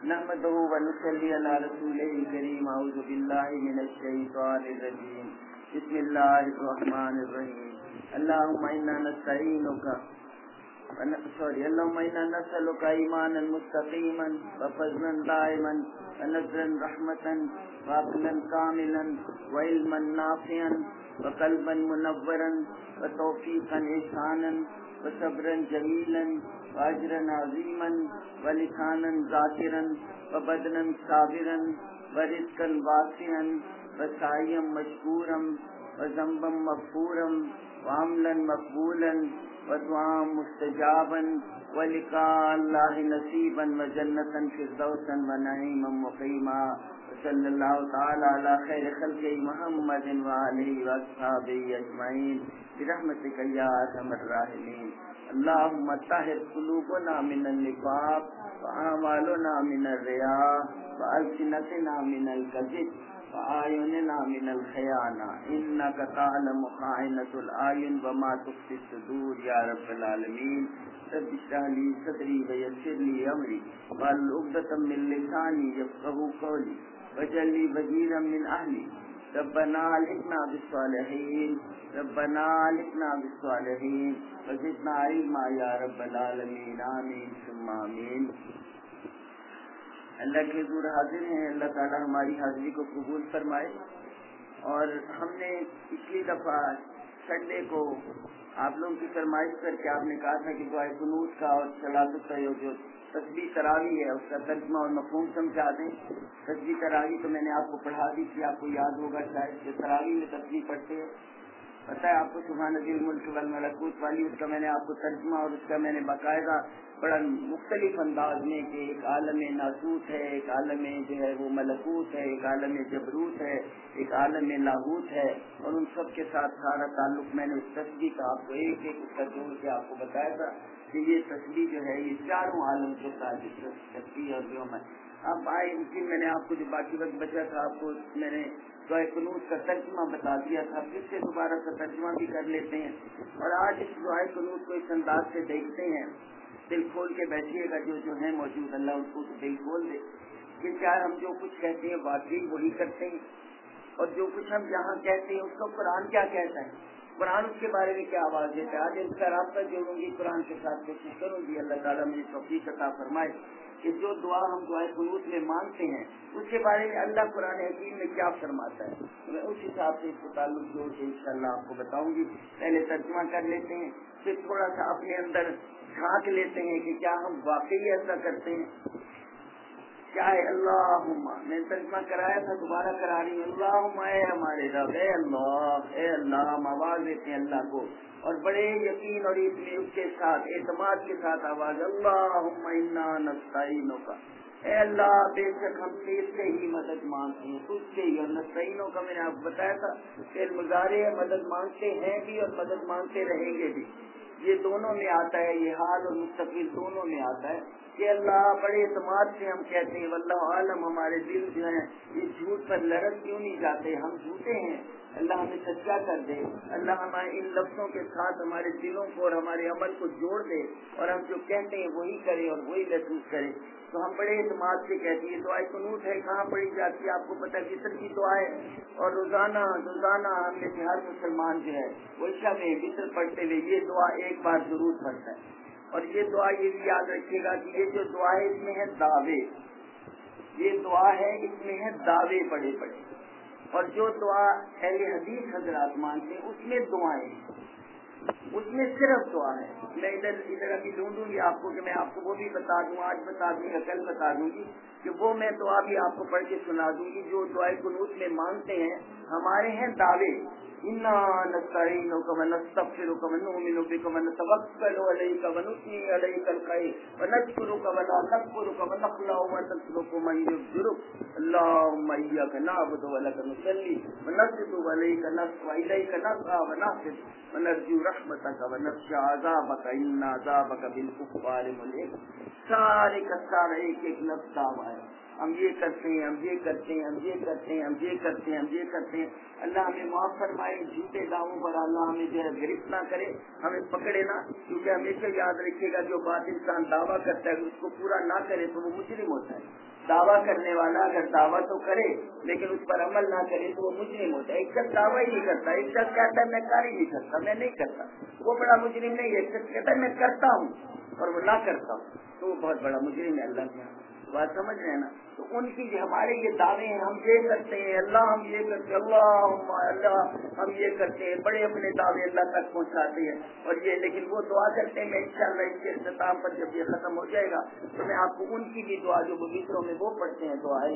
نحمده ونصلي على رسوله الكريم اعوذ بالله من الشيطان الرجيم بسم الله الرحمن الرحيم اللهم انا نستعينك اللهم انا نسألك ایمانا مستقیما وفضلا دائما ونصرا رحمة وعقلا كاملا وعلما نافعا وقلبا منورا وتوفيقا احسانا وصبرا جميلا واجرا عظيما ولسانا ذاكرا وبدنا صابرا ورزقا واسعا وسعيا مشكورا وذنبا مغفورا وعملا مقبولا ودعاء مستجابا ولقاء الله نصيبا وجنة فردوسا ونعيما مقيما صلی اللہ تعالی علی خیر خلق محمد وآلہ واصحابہ اجمعین برحمتک یا ارحم الراحمین اللهم طہر قلوبنا من النفاق واعمالنا من الرياء والسنتنا من الكذب وأعيننا من الخيانة إنك تعلم خائنة الأعين وما تخفي الصدور يا رب العالمين رب اشرح لي صدري ويسر لي أمري واحلل عقدة من لساني يفقهوا قولي واجعل لي وزيرا من أهلي ربنا الحقنا بالصالحين ربنا الحقنا بالصالحين وزدنا علما يا رب العالمين آمين ثم آمين۔ اللہ کے حضور حاضر ہیں، اللہ تعالی ہماری حاضری کو قبول فرمائے۔ اور ہم نے پچھلی دفعہ سنڈے کو آپ لوگوں کی فرمائش کر کے آپ نے کہا تھا کہ دعائے قنوت کا اور صلاۃ التہجد جو تسبیح تراویح ہے اس کا ترجمہ اور مفہوم سمجھا دیں۔ تسبیح تراویح تو میں نے آپ کو پڑھا دی تھی، آپ کو یاد ہوگا شاید کہ تراویح میں تسبیح پڑھتے ہیں، پتہ ہے آپ کو سبحان ذی الملک والملکوت والی، اس کا میں نے آپ کو ترجمہ اور اس کا میں نے باقاعدہ بڑا مختلف انداز میں کہ ایک عالم ناسوت ہے، ایک عالم جو ہے وہ ملکوت ہے، ایک عالم جبروت ہے، ایک عالم لاہوت ہے، اور ان سب کے ساتھ سارا تعلق میں نے اس تسبیح کا آپ کو ایک ایک اس کا جوڑ کے آپ کو بتایا تھا کہ یہ تسبیح جو ہے یہ چاروں عالم کے ساتھ تسبیح اور جو ہے اب آئے پھر میں نے آپ کو جو باقی وقت بچا تھا آپ کو میں نے دعائے قنوت کا ترجمہ بتا دیا تھا، پھر سے دوبارہ کا ترجمہ بھی کر لیتے ہیں اور آج اس دعائے قنوت کو اس انداز سے دیکھتے ہیں۔ دل کھول کے بیٹھیے گا، جو ہے موجود اللہ اس کو دل کھول دے کہ کیا ہم جو کچھ کہتے ہیں واقعی وہی کرتے ہیں، اور جو کچھ ہم جہاں کہتے ہیں اس کو قرآن کیا کہتا ہے، قرآن اس کے بارے میں کیا آواز دیتا ہے۔ آج اس کا رابطہ جوڑوں گی، قرآن کے ساتھ کوشش کروں گی اللہ تعالیٰ مجھے توفیق عطا فرمائے کہ جو دعا ہم دعائے قنوت میں مانگتے ہیں اس کے بارے میں اللہ قرآن حکیم میں کیا فرماتا ہے، میں اس حساب سے اس کو تعلق جوڑ کے انشاءاللہ آپ کو بتاؤں گی۔ پہلے ترجمہ کر لیتے ہیں، پھر تھوڑا سا اپنے اندر جھانک لیتے ہیں کہ کیا ہم واقعی ایسا کرتے ہیں۔ کیا ہے اللہم، میں ترجمہ کرایا تھا دوبارہ کرا رہی ہوں، اللہم اے ہمارے رب، اے اللہ ہم آواز دیتے ہیں اللہ کو اور بڑے یقین اور اس کے ساتھ اعتماد کے ساتھ آواز، اللہم انا نستعینک، اے اللہ بے شک ہم تیز سے ہی مدد مانگتے ہیں، تجھ سے ہی۔ اور نستعینک کا میں نے آپ کو بتایا تھا کہ مضارع ہے، مدد مانگتے ہیں بھی اور مدد مانگتے رہیں گے بھی، یہ دونوں میں آتا ہے، یہ حال اور مستقبل دونوں میں آتا ہے کہ اللہ بڑے اعتماد سے ہم کہتے ہیں واللہ عالم، ہمارے دل جو ہیں یہ جھوٹ پر لڑک کیوں نہیں جاتے، ہم جھوٹے ہیں، اللہ ہمیں سچا کر دے، اللہ ہمارے ان لفظوں کے ساتھ ہمارے دلوں کو اور ہمارے عمل کو جوڑ دے اور ہم جو کہتے ہیں وہی کریں اور وہی محسوس کریں۔ تو ہم بڑے اعتماد سے کہتے ہیں۔ دعائے قنوت ہے کہاں پڑھی جاتی ہے آپ کو پتہ، وطر کی دعا ہے، اور روزانہ ہم میں سے ہر مسلمان جو ہے وہ عشاء میں وطر پڑھتے ہوئے یہ دعا ایک بار ضرور پڑھتا ہے۔ اور یہ دعا یہ بھی یاد رکھیے گا کہ یہ جو دعا ہے اس میں ہے دعوے، یہ دعا ہے اس میں ہے دعوے بڑے بڑے، اور جو دعا اہل حدیث حضرات مانتے ہیں اس میں دعائیں، اس میں صرف دعا ہے۔ میں ادھر ابھی ڈھونڈوں گی آپ کو کہ میں آپ کو وہ بھی بتا دوں، آج بتا دوں گا، کل بتا دوں گی کہ وہ میں دعا بھی آپ کو پڑھ کے سنا دوں گی جو دعائے قنوت میں مانگتے ہیں۔ ہمارے ہیں دعوے، انا نستعینک ونستغفرک ونؤمن بک ونتوکل علیک ونثنی علیک الخیر ونذکرک ولا نکفرک ونخلع ونترک من یفجرک اللهم ایاک نعبد ولک نصلی ونسجد وعلیک نسجد والیک نسعی ونحفظ ونرجو رحمتک ونخشی عذابک ان عذابک بالکفار ملحق۔ سارے کا سارا ایک ایک لفظ دعویٰ ہے، ہم یہ کرتے ہیں، ہم یہ کرتے ہیں، ہم یہ کرتے ہیں، ہم یہ کرتے ہیں، ہم یہ کرتے ہیں۔ اللہ ہمیں معاف فرمائے جھوٹے دعووں پر، اللہ ہمیں جو ہے گرفت نہ کرے، ہمیں پکڑے نہ، کیونکہ ہمیشہ یاد رکھیے گا جو بات انسان دعویٰ کرتا ہے اس کو پورا نہ کرے تو وہ مجرم ہوتا ہے۔ दावा करने वाला अगर दावा तो करे लेकिन उस पर अमल ना करे तो वो मुजरिम होता है। एक शख्स दावा ही नहीं करता, एक शख्स कहता है मैं कार्य नहीं करता, मैं नहीं करता, वो बड़ा मुजरिम नहीं है। एक शख्स कहता है मैं करता हूँ और वो ना करता हूँ तो वो बहुत बड़ा मुजरिम है अल्लाह के यहाँ। बात समझ रहे हैं ना? तो उनकी जो हमारे ये दावे हैं, हम ये करते हैं अल्लाह, हम ये करते हैं अल्लाह, हम ये करते हैं, बड़े अपने दावे अल्लाह तक पहुँचाते हैं और ये, लेकिन वो दुआ करते हैं मैं इंशाअल्लाह इसके इख्तिताम पर जब ये खत्म हो जाएगा तो मैं आपको उनकी भी दुआ जो बगीचों में वो पढ़ते हैं, दुआ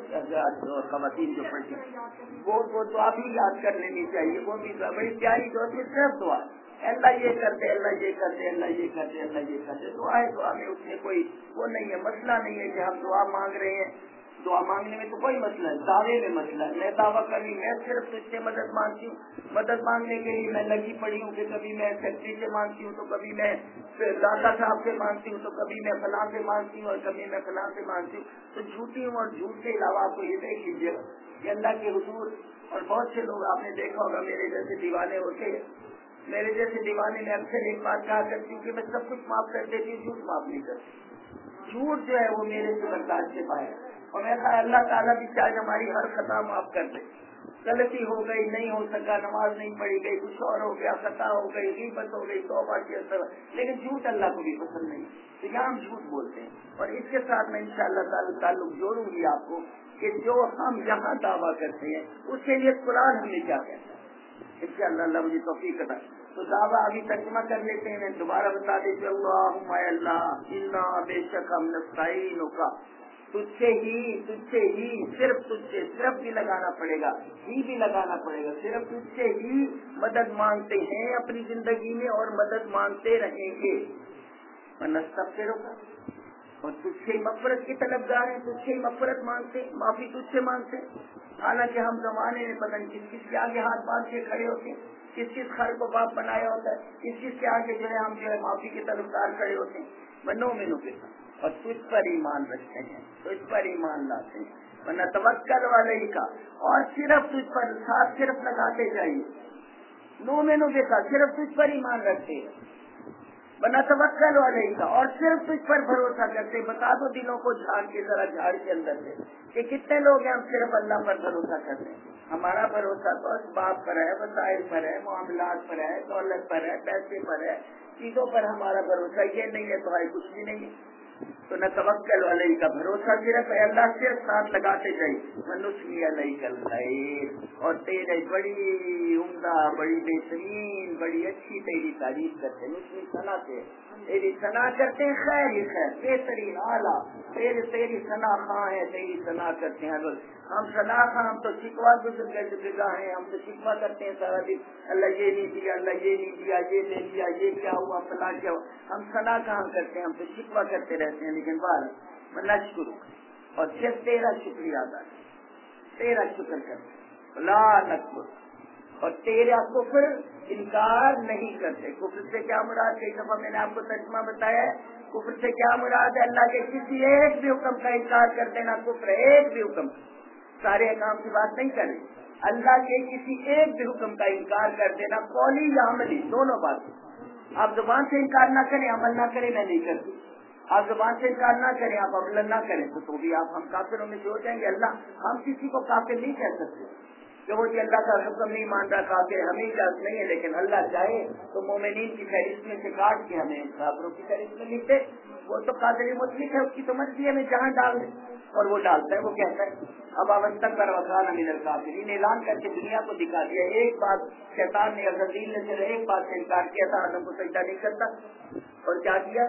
है खवातीन जो पढ़ते हैं वो दुआ भी याद कर लेनी चाहिए। वो भी बड़ी प्यारी दुआ, सिर्फ दुआ अल्लाह ये करते, अल्लाह ये करते, अल्लाह ये करते, अल्लाह ये करते। दुआ है, दुआ में उसमें कोई वो नहीं है, मसला नहीं है कि हम दुआ मांग रहे हैं। दुआ मांगने में तो कोई मसला है, दावे में मसला है। मैं दावा करी मैं सिर्फ तुझसे मदद मांगती हूँ, मदद मांगने के लिए मैं लगी पड़ी हूँ कि कभी मैं सेक्रेटरी से मांगती हूँ तो कभी मैं दादा साहब से मांगती हूँ तो कभी मैं फलां से मांगती हूँ और कभी मैं फलां से मांगती हूँ। तो झूठी हूँ और झूठ के अलावा आपको ये देख लीजिएगा कि अल्लाह के हुजूर, और बहुत से लोग आपने देखा होगा मेरे जैसे दीवाने होते हैं, मेरे जैसे दीवाने में अक्सर एक बात कहा करती हूँ कि मैं सब कुछ माफ कर देती हूँ, झूठ माफ नहीं करती। झूठ जो है वो मेरे से बर्दाश्त से पाए और मैं कहा अल्लाह ताला भी शायद हमारी हर खता माफ कर दे। गलती हो गई, नहीं हो सका, नमाज नहीं पढ़ी गई, कुछ और हो गया, खता हो गई, गीबत हो गई, तौबा की असर, लेकिन झूठ अल्लाह को भी पसंद नहीं। तो यहाँ हम झूठ बोलते हैं और इसके साथ मैं इंशाअल्लाह ताल्लुक जोड़ूंगी आपको कि जो हम यहाँ दावा करते हैं उसके लिए कुरान हमें क्या कहता है। इंशाअल्लाह अल्लाह मुझे तौफीक अता। तो दावा अभी तर्जुमा कर लेते हैं, दोबारा बता देते अल्लाहुम्मा अल्लाह इन्ना बेशक हम नस्तईन का, तुझसे ही सिर्फ तुझसे, सिर्फ भी लगाना पड़ेगा, भी लगाना पड़ेगा, सिर्फ तुझसे ही मदद मांगते हैं अपनी जिंदगी में और मदद मांगते रहेंगे। नस्तगफिर का, और तुझसे ही मग़फ़िरत की तलबगार हैं, तुझसे ही मग़फ़िरत मांगते, माफी तुझसे मांगते। हालांकि हम जमाने में पता नहीं किस किस के आगे हाथ बांध के खड़े होते हैं, किस किस खर को बाप बनाया होता है, किस किस के आगे जो है हम जो है माफी के तलबगार खड़े होते हैं बनो मेनू के साथ, और तुझ पर ईमान रखते हैं, तुझ पर ईमान लाते हैं। वरना तवक्कल वाले का, और सिर्फ तुझ पर साथ सिर्फ लगाते जाइए, नो मेनू के साथ सिर्फ तुझ पर ईमान रखते हैं। बना तवक्कल वाले का, और सिर्फ तुझ पर भरोसा करते। बता दो दिलों को झाड़ के, जरा झाड़ के अंदर से कि कितने लोग हैं हम सिर्फ अल्लाह पर भरोसा करते हैं। हमारा भरोसा तो बाप पर है, वसाइल पर है, मामलात पर है, दौलत पर है, पैसे पर है, चीजों पर हमारा भरोसा ये नहीं है तो कुछ भी नहीं है। तो न तवक्कल वाले का भरोसा सिर्फ अल्लाह, सिर्फ साथ लगाते जाइए। मनुष्य अलई कल खैर, और तेरे बड़ी उम्दा, बड़ी बेहतरीन, बड़ी अच्छी तेरी तारीफ करते हैं, उसकी सना से तेरी सना करते हैं, खैर ही खैर, बेहतरीन आला, तेरी सना खां है, तेरी सना करते हैं। हम सना खां, हम तो शिकवा गुजरगा हैं, हम तो शिकवा करते हैं सारा दिन, अल्लाह ये नहीं दिया, अल्लाह ये नहीं दिया, ये ले लिया, ये क्या हुआ, फला क्या हुआ। हम सना कहाँ करते हैं, हम तो शिकवा करते रहते हैं। लेकिन बार नशकुर, और सिर्फ तेरा शुक्रिया अदा, तेरा शुक्र करते, ला नशकुर, और तेरा कुफ्र इनकार नहीं करते। कुफ्र से क्या मुराद, कई दफा मैंने आपको तर्जुमा बताया है। कुफ्र से क्या मुराद है, अल्लाह के किसी एक भी हुक्म का इनकार कर देना कुफ्र है। एक भी हुक्म, सारे काम की बात नहीं करें, अल्लाह के किसी एक भी हुक्म का इनकार कर देना, कौली या अमली, दोनों बात। आप जुबान से इनकार ना करें, अमल ना करें, मैं नहीं करती। आप जुबान से इनकार ना करें, आप अमल ना करें, तो भी आप हम काफिरों में से हो जाएंगे। अल्लाह, हम किसी को काफिर नहीं कह सकते कि वो जी अल्लाह का हुक्म नहीं मान रहा, काफिर हमें इजाजत नहीं है। लेकिन अल्लाह चाहे तो मोमिनीन की फहरिस्त में से काट के हमें काफिरों की फहरिस्त में लिखते। वो तो कादिर मुतलिक है, उसकी तो मर्जी है, हमें जहाँ डाल दे, और वो डालता है। वो कहता है अब अवस्तक पर वकान मिनल काफिरीन, ऐलान करके दुनिया को दिखा दिया। एक बात शैतान ने, अज़राइल ने सिर्फ एक बात से इनकार किया था, आदम को सजदा नहीं करता, और क्या किया,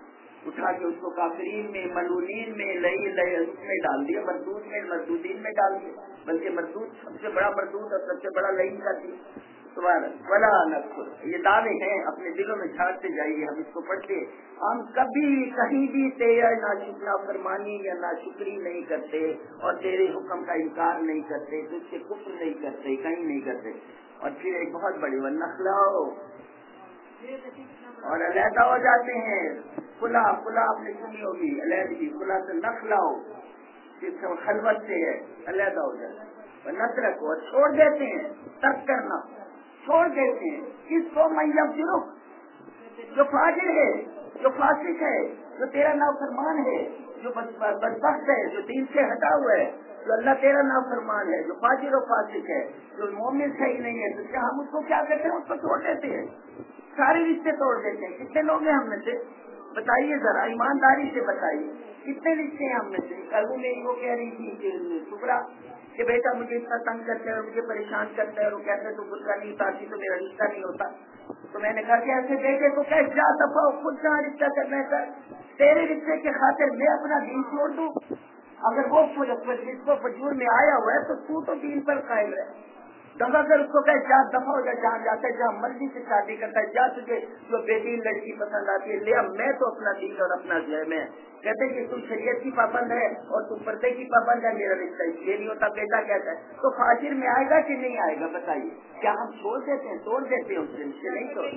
उठा के उसको काफिरीन में, मलूनीन में, लई उसमें डाल दिया, मरदूद में, मरदूदीन में डाल दिया। बल्कि मरदूद सबसे बड़ा मरदूद और सबसे बड़ा लईन का दिया। वला नक़्र, ये दावे हैं, अपने दिलों में झाड़ते जाइए। हम इसको पढ़ते, हम कभी कहीं भी तेरा नाफरमानी या नाशुक्री नहीं करते, और तेरे हुक्म का इनकार नहीं करते, तुझसे कुफ्र नहीं करते, कहीं नहीं करते। और फिर एक बहुत बड़ी नखलाओ, और अलहदा हो जाते हैं। खुला आपने सुनी होगी, अलहदगी, खुला से नखलाओ, जिस खलवत से है, अलहदा हो जाते हैं। नसरत को छोड़ देते हैं, तर्क करना छोड़ देते हैं। किसको मैयम फिरो, जो फाजिर है, जो फासिक है, جو تیرا نافرمان ہے، جو بدبخت ہے، جو دین سے ہٹا ہوا ہے، جو اللہ تیرا نافرمان ہے، جو فاجر و فاسق ہے، جو مومن صحیح نہیں ہے، تو کیا ہم اس کو کیا کرتے ہیں؟ اس کو چھوڑ دیتے ہیں، سارے رشتے توڑ دیتے ہیں۔ کتنے لوگ ہیں ہم میں سے؟ بتائیے ذرا، ایمانداری سے بتائیے کتنے رشتے ہیں ہم میں سے؟ کل میری وہ کہہ رہی تھی شکرا کہ بیٹا مجھے اتنا تنگ کرتا ہے اور مجھے پریشان کرتا ہے، اور وہ کہتا ہے تو برقع نہیں اتارتی تو میرا رشتہ نہیں ہوتا۔ تو میں نے کہا کہ ایسے بیٹے کو کیا جا دفعہ خود کہاں رشتہ کرنا ہے سر؟ تیرے رشتے کے خاطر میں اپنا دین چھوڑ دوں؟ اگر وہ جس کو فجور میں آیا ہوا ہے تو دین پر قائم رہے۔ دفعہ اگر اس کو کہ جا دفعہ ہو جائے، جہاں جاتا ہے جہاں مرضی سے شادی کرتا ہے، جا تجھے جو بیٹی لڑکی پسند آتی ہے لے، اب میں تو اپنا دین اور اپنا جو ہے میں کہتے ہیں کہ تم شریعت کی پابند ہے اور تم پردے کی پابند ہے، میرا رشتہ یہ نہیں ہوتا۔ بیٹا کہتا ہے تو فاجر میں آئے گا کہ نہیں آئے گا؟ بتائیے، کیا ہم چھوڑ دیتے ہیں؟ توڑ دیتے ہیں اس سے نہیں توڑ۔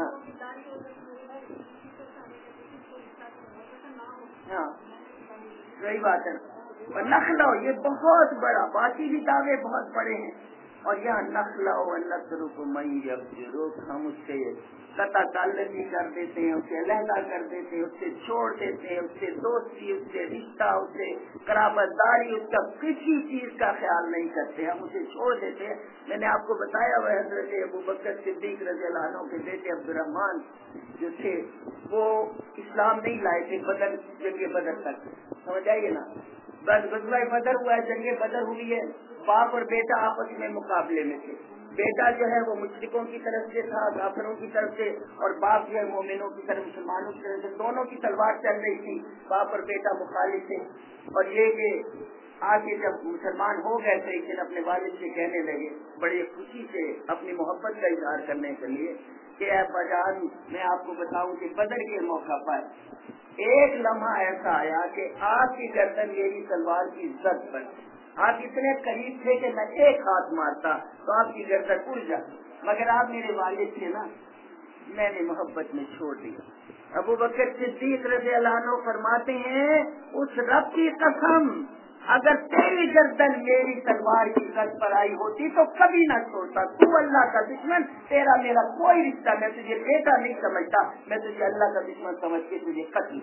ہاں صحیح بات ہے۔ اور نخلا یہ بہت بڑا، باقی بھی دعوے بہت بڑے ہیں، اور یہاں نخلا و نصرف من یفجرک، ہم اس سے قطع تعلقی کر دیتے ہیں، اسے علیحدہ کر دیتے ہیں، اس سے چھوڑ دیتے ہیں، اس سے دوستی، اس سے رشتہ، اس سے قرابت داری، اس کا کسی چیز کا خیال نہیں کرتے، ہم اسے چھوڑ دیتے ہیں۔ میں نے آپ کو بتایا وہ حضرت ابوبکر صدیق رضی اللہ عنہ کے بیٹے عبد الرحمان جو تھے وہ اسلام نہیں لائے تھے جنگ بدر تک، سمجھ آئیے نا؟ بس غزوہ بدر ہوا ہے، جنگ بدر ہوئی ہے، باپ اور بیٹا آپس میں مقابلے میں تھے۔ بیٹا جو ہے وہ مشرکوں کی طرف سے تھا، کافروں کی طرف سے، اور باپ جو ہے مومنوں کی طرف، مسلمانوں کی طرف سے، دونوں کی تلوار چل رہی تھی، باپ اور بیٹا مخالف تھے۔ اور یہ کہ آگے جب مسلمان ہو گئے تو ایک دن اپنے والد سے کہنے لگے بڑی خوشی سے اپنی محبت کا اظہار کرنے کے لیے کہ اے اباجان، میں آپ کو بتاؤں کہ بدر کے موقع پر ایک لمحہ ایسا آیا کہ آپ کی گردن میری تلوار کی زد پر، آپ اتنے قریب تھے کہ میں ایک ہاتھ مارتا تو آپ کی گردن اڑ جاتی، مگر آپ میرے والد تھے نا، میں نے محبت میں چھوڑ دیا۔ ابوبکر صدیق رضی اللہ عنہ فرماتے ہیں اس رب کی قسم، اگر تیری گردن میری تلوار کی زد پر آئی ہوتی تو کبھی نہ چھوڑتا، تو اللہ کا دشمن، تیرا میرا کوئی رشتہ، میں تجھے بیٹا نہیں سمجھتا، میں تجھے اللہ کا دشمن سمجھ کے تجھے قتل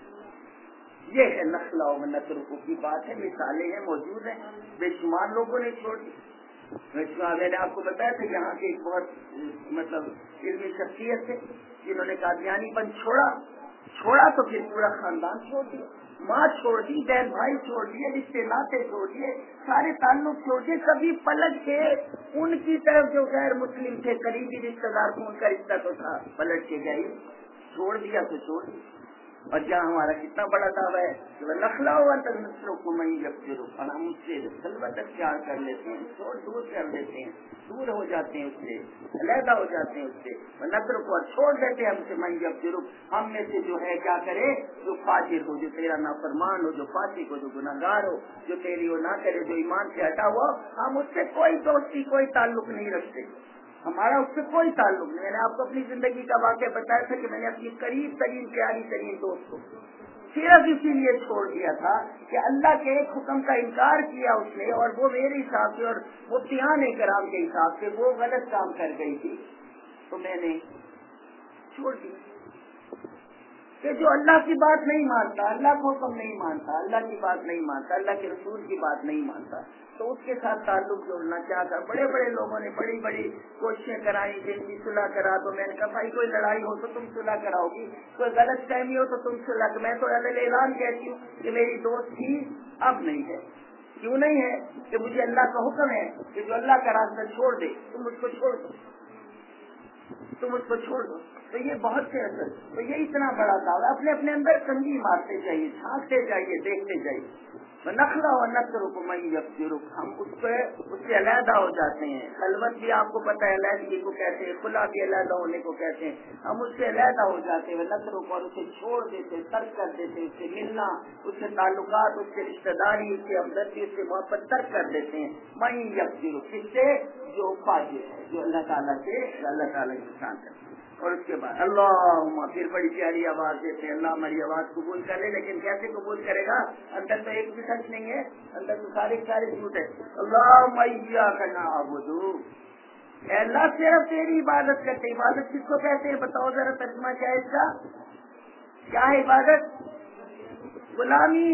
کرتا۔ یہ ہے نخلا و نصرف کی بات ہے، مثالیں ہیں، موجود ہیں، بے شمار لوگوں نے چھوڑ دی۔ میں نے آپ کو بتایا تھا یہاں کے ایک بہت علمی شخصیت تھے جنہوں نے قادیانی پن چھوڑا تو پھر پورا خاندان چھوڑ دیا، ماں چھوڑ دی، بہن بھائی چھوڑ دیے، رشتے ناطے چھوڑ دیے، سارے تعلق چھوڑ دیے، کبھی پلٹ کے ان کی طرف جو غیر مسلم تھے، قریبی رشتے دار کو ان کا رشتہ تو تھا، پلٹ کے گئے، چھوڑ دیا تو چھوڑ دیا۔ اور جہاں ہمارا کتنا بڑا دعویٰ ہے کہ نخلا ہوا تو نسلوں کو میں یکجرک، اور ہم اس سے خلوت اختیار کر لیتے ہیں، چھوڑ دور کر لیتے ہیں، دور ہو جاتے ہیں اس سے، علیحدہ ہو جاتے ہیں اس سے، نظر کو چھوڑ دیتے ہیں ہم سے، میں یکجرک، ہم میں سے جو ہے کیا کرے، جو فاجر ہو، جو تیرا نافرمان ہو، جو فاسق ہو، جو گناہگار ہو، جو تیری وہ نہ کرے، جو ایمان سے ہٹا ہوا، ہم اس سے کوئی دوستی، کوئی تعلق نہیں رکھتے، ہمارا اس سے کوئی تعلق نہیں۔ میں نے آپ کو اپنی زندگی کا واقعہ بتایا تھا کہ میں نے اپنی قریب ترین پیاری ترین دوست کو صرف اسی لیے چھوڑ دیا تھا کہ اللہ کے ایک حکم کا انکار کیا اس نے، اور وہ میرے حساب سے اور مفتیان کرام کے حساب سے وہ غلط کام کر گئی تھی، تو میں نے چھوڑ دیا کہ جو اللہ کی بات نہیں مانتا، اللہ کا حکم نہیں مانتا، اللہ کی بات نہیں مانتا، اللہ کے رسول کی بات نہیں مانتا، تو اس کے ساتھ تعلق جوڑنا چاہتا۔ بڑے بڑے لوگوں نے بڑی بڑی کوششیں کرائی، جن کی صلح کرا، تو میں نے کہا بھائی کوئی لڑائی ہو تو تم صلح کراؤ گی، کوئی غلط فہمی ہو تو تم صلح، میں تو اعلان کہتی ہوں کہ میری دوست تھی اب نہیں ہے۔ کیوں نہیں ہے؟ کہ مجھے اللہ کا حکم ہے کہ جو اللہ کا راستہ چھوڑ دے تم اس کو چھوڑ دو، تم اس کو چھوڑ دو۔ تو یہ بہت سے اثر، تو یہ اتنا بڑا دعویٰ، اپنے اپنے اندر کنگھی مارتے چاہیے، چھانٹتے جائیے، دیکھتے جائیے۔ نخلا و نصرف من یفجرک، ہم اس سے علیحدہ ہو جاتے ہیں۔ خلوت بھی آپ کو پتہ ہے علیحدگی کو کہتے ہیں، خلا بھی علیحدہ ہونے کو کہتے ہیں، ہم اس سے علیحدہ ہو جاتے ہیں، نصرف، اور اسے چھوڑ دیتے، ترک کر دیتے، اس سے ملنا، اس سے تعلقات، اس سے رشتہ داری، اس سے ہمدردی، اس سے محبت ترک کر دیتے ہیں۔ من یفجرک، اس سے جو فاجر ہے، جو اللہ تعالیٰ سے، اللہ تعالیٰ کی شان کرتے ہیں۔ اور اس کے بعد اللہم، پھر بڑی پیاری آواز دیتے ہیں، اللہ ہماری آواز قبول کر لے، لیکن کیسے قبول کرے گا؟ اندر تو ایک بھی سچ نہیں ہے، اندر تو سارے جھوٹ ہے۔ اللہم ایاک نعبد، اے اللہ صرف تیری عبادت کرتے۔ عبادت کس کو کہتے ہیں بتاؤ ذرا، ترجمہ کیا ہے اس کا؟ کیا ہے عبادت؟ गुलामी।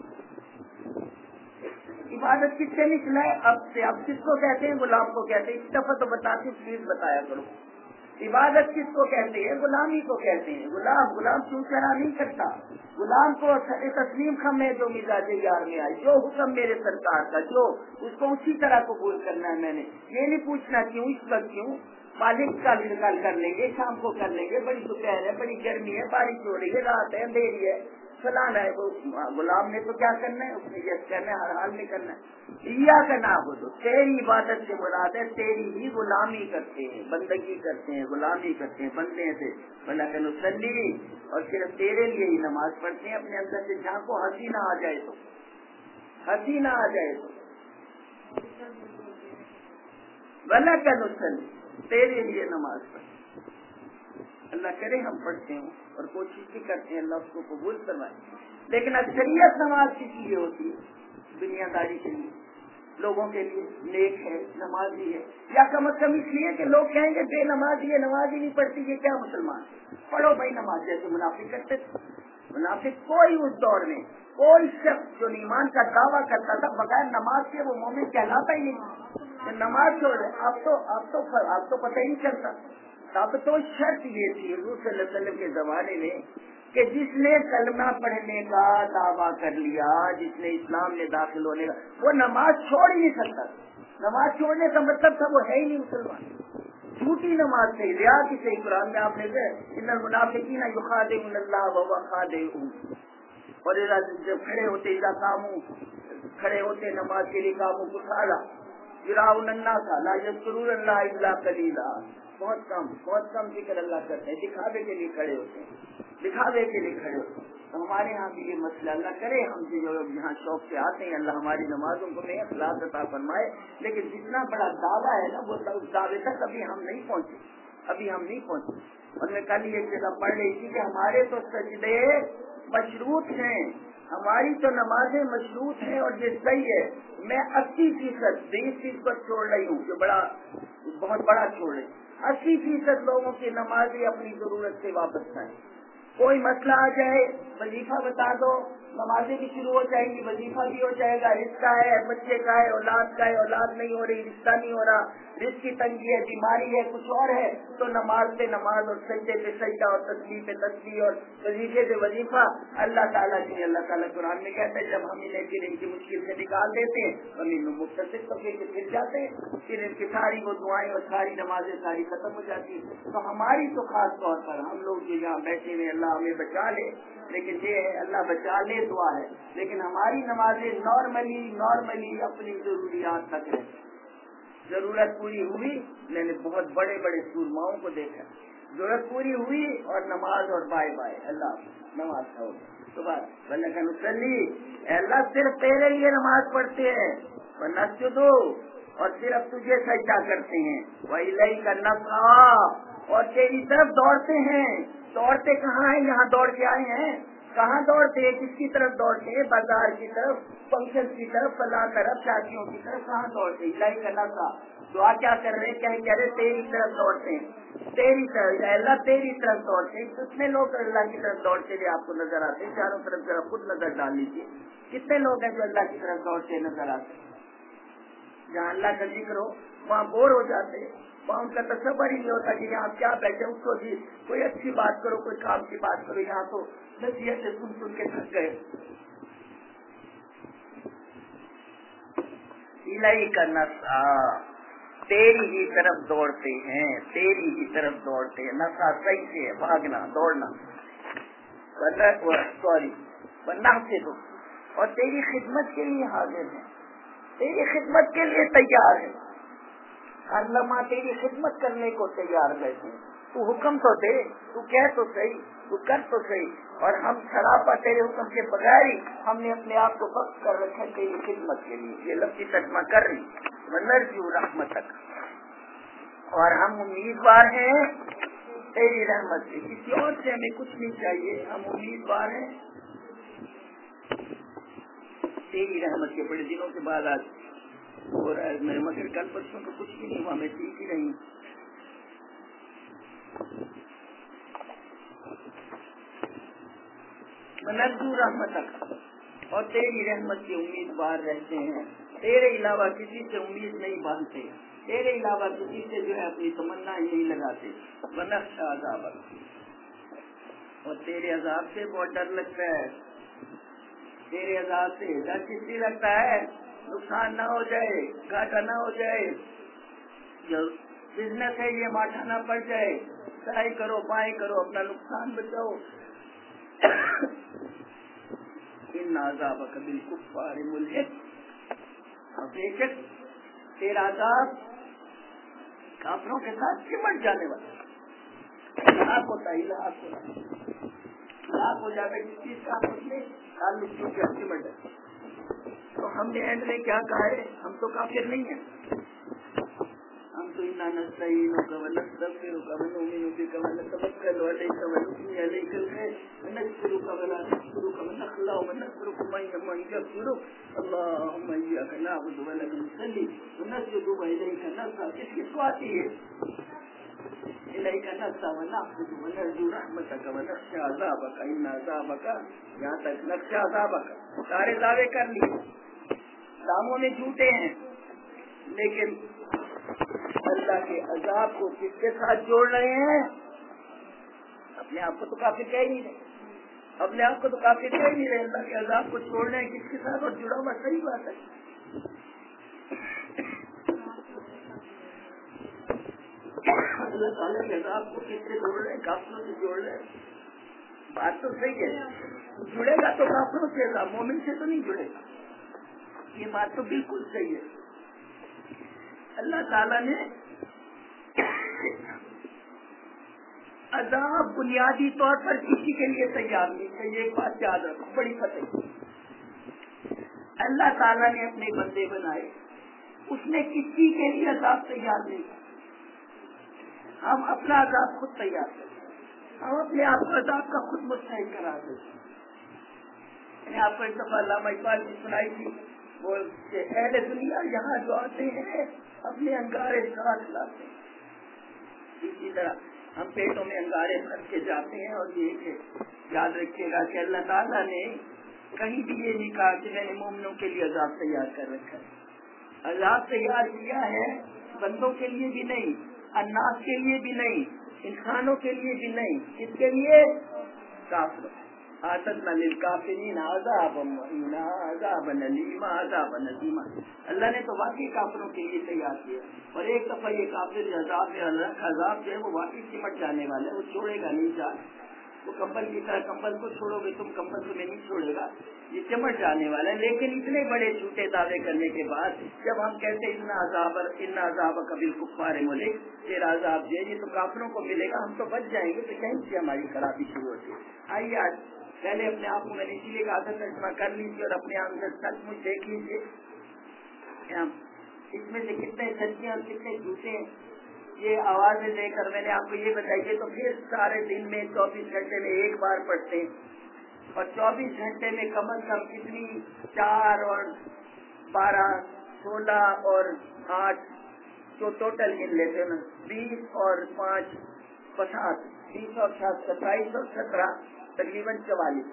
इबादत किससे निकला है? अब किसको कहते हैं? गुलाम को कहते हैं। इस दफा तो बताती प्लीज बताया करो, इबादत किसको कहते हैं? गुलामी को कहते हैं। गुलाम क्यों चढ़ा नहीं करता? गुलाम को तस्लीम खम है जो मिजाज यार में आई, जो हुक्म मेरे सरकार का, जो उसको उसी तरह कबूल करना है। मैंने ये नहीं पूछना क्यों, इस वक्त क्यों, मालिक का कल कर लेंगे, शाम को कर लेंगे, बड़ी दोपहर है, बड़ी गर्मी है, बारिश हो रही है, रात है, अंधेरी है, फलाना है। वो गुलाम ने तो क्या करना है? उसने यस करना है, हर हाल में करना है। इया का नाम हो तो तेरी इबादत से मुराद है तेरी ही गुलामी करते हैं, बंदगी करते हैं, गुलामी करते हैं, बंदे से बना कर नुसल्ली, और सिर्फ तेरे लिए ही नमाज पढ़ते हैं। अपने अंदर से झांको, हंसी ना आ जाए तो, हंसी ना आ जाए तो बना कर नुसल्ली, तेरे लिए नमाज पढ़ते। अल्लाह करे हम पढ़ते हैं और कोशिश भी करते हैं अल्लाह उसको कबूल करवाए। लेकिन अक्सरियत नमाज किस लिए होती है? दुनियादारी के लिए, लोगों के लिए नेक है, नमाजी है, या कम अज कम इसलिए कि लोग कहेंगे बेनमाजी है, नमाज ही नहीं पढ़ती, ये क्या मुसलमान? पढ़ो भाई नमाज, जैसे मुनाफिक करते थे। मुनाफिक कोई उस दौर में कोई शख्स जो ईमान का दावा करता था बगैर नमाज के वो मोमिन कहलाता ही नहीं। नमाज छोड़ दे। अब तो पता ही नहीं चलता। तब तो शर्त ये थी हुजूर सल्लल्लाहु अलैहि वसल्लम के जमाने में कि जिसने कलमा पढ़ने का दावा कर लिया, जिसने इस्लाम में दाखिल होने का, वो नमाज छोड़ ही नहीं सकता। नमाज छोड़ने का मतलब था वो है ही नहीं मुसलमान। झूठी नमाज से, रिया की सही। कुरान में आपने इन्नल मुनाफिकीना युखादिउनल्लाह व हुवा खादिउहुम, और जब खड़े होते खड़े होते नमाज के लिए कामों को सारा युराउन्ना का ला यज़कुरुल्लाह इल्ला कलीला, बहुत कम जिक्र अल्लाह करते हैं, दिखावे के लिए खड़े होते हैं, दिखावे के लिए खड़े होते हैं। तो हमारे यहाँ भी ये मसला अल्लाह करे, हम जो यहाँ शौक से आते हैं, अल्लाह हमारी नमाजों को में इखलास अता फरमाए। लेकिन जितना बड़ा दावा है ना, वो उस दावे तक अभी हम नहीं पहुँचे। और मैं कल ये जगह पढ़ रही थी कि हमारे तो सजदे मशरूत हैं, हमारी तो नमाजें मशरूत हैं, और ये सही है। मैं 80% 20% छोड़ रही हूँ, जो बहुत बड़ा छोड़ रही हूँ। 80% लोगों की नमाजें अपनी जरूरत से वापस आए। कोई मसला आ जाए, वजीफा बता दो, नमाजें भी शुरू हो जाएंगी, वजीफा भी हो जाएगा। रिश्ता है, बच्चे का है, औलाद का है, औलाद नहीं हो रही, रिश्ता नहीं हो रहा, रिस्क की तंगी है, बीमारी है, कुछ और है, तो नमाज पे नमाज और सजदे पे सजदा और तस्बीह पे तस्बीह और वजीफे पे वजीफा। अल्लाह ताला कुरान में कहते हैं, जब हम इन्हें फिर इनकी मुश्किल से निकाल देते हैं, हम इनमें मुख्तसिर तबके के फिर जाते हैं, फिर इनकी सारी वो दुआएं और सारी नमाजें सारी खत्म हो जाती है। तो हमारी तो खास तौर पर हम लोग जो यहाँ बैठे हुए, अल्लाह हमें बचा ले, लेकिन ये है अल्लाह बचा ले दुआ है, लेकिन हमारी नमाजें नॉर्मली अपनी जरूरियात तक है। जरूरत पूरी हुई, मैंने बहुत बड़े बड़े सूरमाओं को देखा, जरूरत पूरी हुई और नमाज और बाय बाय, अल्लाह नमाज खाओ तो बस नुसल्ली, अल्लाह सिर्फ तेरे लिए नमाज पढ़ते हैं, नस्जुदो, और सिर्फ तुझे सजदा करते हैं, वही लई का नफ़ा, और तेरी तरफ दौड़ते हैं। दौड़ते कहाँ हैं? यहाँ दौड़ के आए हैं। कहाँ दौड़ते हैं? किसकी तरफ दौड़ते हैं? बाजार की तरफ, फंक्शन की तरफ, फला तरफ, शादियों की तरफ, कहाँ दौड़ते हैं? लाई करना था। दुआ क्या कर रहे हैं? क्या कह रहे? तेरी तरफ दौड़ते हैं, तेरी तरफ, अल्लाह तेरी तरफ दौड़ते हैं। कितने लोग अल्लाह की तरफ दौड़ते हुए आपको नजर आते हैं? चारों तरफ जरा खुद नजर डाल लीजिए, कितने लोग हैं जो अल्लाह की तरफ दौड़ते नजर आते हैं? जहाँ अल्लाह का जिक्र हो वहाँ बोर हो जाते हैं, वहाँ उनका तसव्वुर ही नहीं होता कि यहाँ क्या बैठे, उसको भी कोई अच्छी बात करो, कोई काम की बात करो। यहाँ तो नसीहत सुन के थक गए। इलाही का नशा, तेरी ही तरफ दौड़ते हैं, तेरी ही तरफ दौड़ते हैं। नशा सही से है, भागना दौड़ना, सॉरी वरना से दो, और तेरी खिदमत के लिए हाजिर है, तेरी खिदमत के लिए तैयार है, हर लम्हा तेरी खिदमत करने को तैयार बैठे। तू हुक्म तो दे, तू कह तो सही, तू कर तो सही, और हम सरापा तेरे हुक्म के बगैर ही हमने अपने आप को वक्त कर रखा तेरी खिदमत के लिए। ये लफ्ज़ी तर्जुमा कर रही नरजू रहमतक, और हम उम्मीदवार हैं तेरी रहमत से, किसी और से हमें कुछ नहीं चाहिए, हम उम्मीदवार हैं तेरी रहमत के। बड़े दिनों के बाद आज हो रहा है, मैं मगर कल परसों तो कुछ भी नहीं हुआ, मैं ठीक ही नहीं। नरजू रहमतक, اور تیری رحمت کی امیدوار رہتے ہیں، تیرے علاوہ کسی سے امید نہیں باندھتے، تیرے علاوہ کسی سے جو ہے اپنی تمنا ہی نہیں لگاتے۔ ونخشى عذابک، اور تیرے عذاب سے بہت ڈر لگتا ہے، تیرے عذاب سے ڈر کس لیے لگتا ہے؟ نقصان نہ ہو جائے، گھاٹا نہ ہو جائے، جو بزنس ہے یہ ماٹھا نہ پڑ جائے، دائیں کرو بائیں کرو اپنا نقصان بچاؤ۔ ان عذابک بالکفار ملحق، اور بے شک تیرا عذاب کافروں کے ساتھ چمٹ جانے والا، لاکھ ہوتا ہے، لاکھ ہو جاتا ہے جس چیز کا آپ نے تعلق چمٹ ہے۔ تو ہم نے اینڈ میں کیا کہا ہے؟ ہم تو کافر نہیں ہیں، ہم تو انا نستعینک ونستغفرک ونؤمن بک ونتوکل علیک ونثنی علیک الخیر ونشکرک ولا نکفرک ونخلع ونترک من یکفرک اللهم ایاک نعبد ولک نصلی ونسجد والیک نسعی۔ کس کو آتی ہے؟ الیک نسعی ونعبد ونرجو رحمتک ونخشى عذابک ان عذابک، یہاں تک نخشى عذابک سارے دعوے کر لیے، داموں میں جھوٹے ہیں، لیکن اللہ کے عذاب کو کس کے ساتھ جوڑ رہے ہیں؟ اپنے آپ کو تو کافر کہہ ہی نہیں رہے، اپنے آپ کو تو کافر کہہ ہی نہیں رہے، اللہ کے عذاب کو چھوڑ رہے ہیں کس کے ساتھ؟ اور جڑا ہوا صحیح بات ہے، اللہ تعالیٰ کے عذاب کو کس سے جوڑ رہے ہیں؟ کافروں سے جوڑ رہے ہیں۔ بات تو صحیح ہے، جڑے گا تو کافروں سے گا، مومن سے تو نہیں جڑے گا، یہ بات تو بالکل صحیح ہے۔ اللہ تعالیٰ نے عذاب بنیادی طور پر کسی کے لیے تیار نہیں ہے، یہ بات یاد رکھو، بڑی فتح۔ اللہ تعالیٰ نے اپنے بندے بنائے، اس نے کسی کے لیے عذاب تیار نہیں کیا، ہم اپنا عذاب خود تیار کرتے ہیں، ہم اپنے آپ کو عذاب کا خود مستحق قرار دیتے ہیں۔ میں نے آپ کو ایک دفعہ علامہ اقبال کی سنائی تھی، وہ اہل دنیا یہاں جو آتے ہیں اپنے انگارے ساتھ لاتے ہیں، اسی طرح ہم پیٹوں میں انگارے بھر کے جاتے ہیں، اور یہ کہ یاد رکھیے گا کہ اللہ تعالیٰ نے کہیں بھی یہ نہیں کہا کہ میں نے مومنوں کے لیے عذاب تیار کر رکھا ہے، عذاب تیار کیا ہے بندوں کے لیے بھی نہیں، الناس کے لیے بھی نہیں، انسانوں کے لیے بھی نہیں، کس کے لیے؟ کافروں۔ اعتدنا للکافرین عذابا مہینا عذابا الیما عذابا عظیما، اللہ نے تو واقعی کافروں کے لیے تیار کیا، اور ایک دفعہ یہ کافر عذاب جو ہے وہ واقعی سمٹ جانے والا ہے، وہ چھوڑے گا نہیں جان، وہ کمبل کی طرح کمبل کو چھوڑو گے تم، کمبل تمہیں نہیں چھوڑے گا، یہ چمٹ جانے والا ہے۔ لیکن اتنے بڑے جھوٹے دعوے کرنے کے بعد جب ہم کہتے ہیں ان عذاب بالکفار ملحق، تیرا عذاب جو ہے یہ تو کافروں کو ملے گا، ہم تو بچ جائیں گے، تو کہیں سے ہماری خرابی شروع ہوتی ہے۔ آئیے آج پہلے اپنے آپ کو میں نے اسی لیے کہا تھا ترجمہ کر لیجیے اور اپنے اندر سچ مچ دیکھ لیجیے اس میں سے کتنے سچے اور کتنے جھوٹے ہیں۔ یہ آوازیں دے کر میں نے آپ کو یہ بتائیے تو پھر سارے دن میں 24 گھنٹے میں ایک بار پڑھتے ہیں، اور 24 گھنٹے میں کم از کم کتنی 4 اور 12 16 اور 8 تو ٹوٹل گن لیتے ہیں نا، 20 اور 5 50 20 اور 7 27 اور 17 تقریباً 44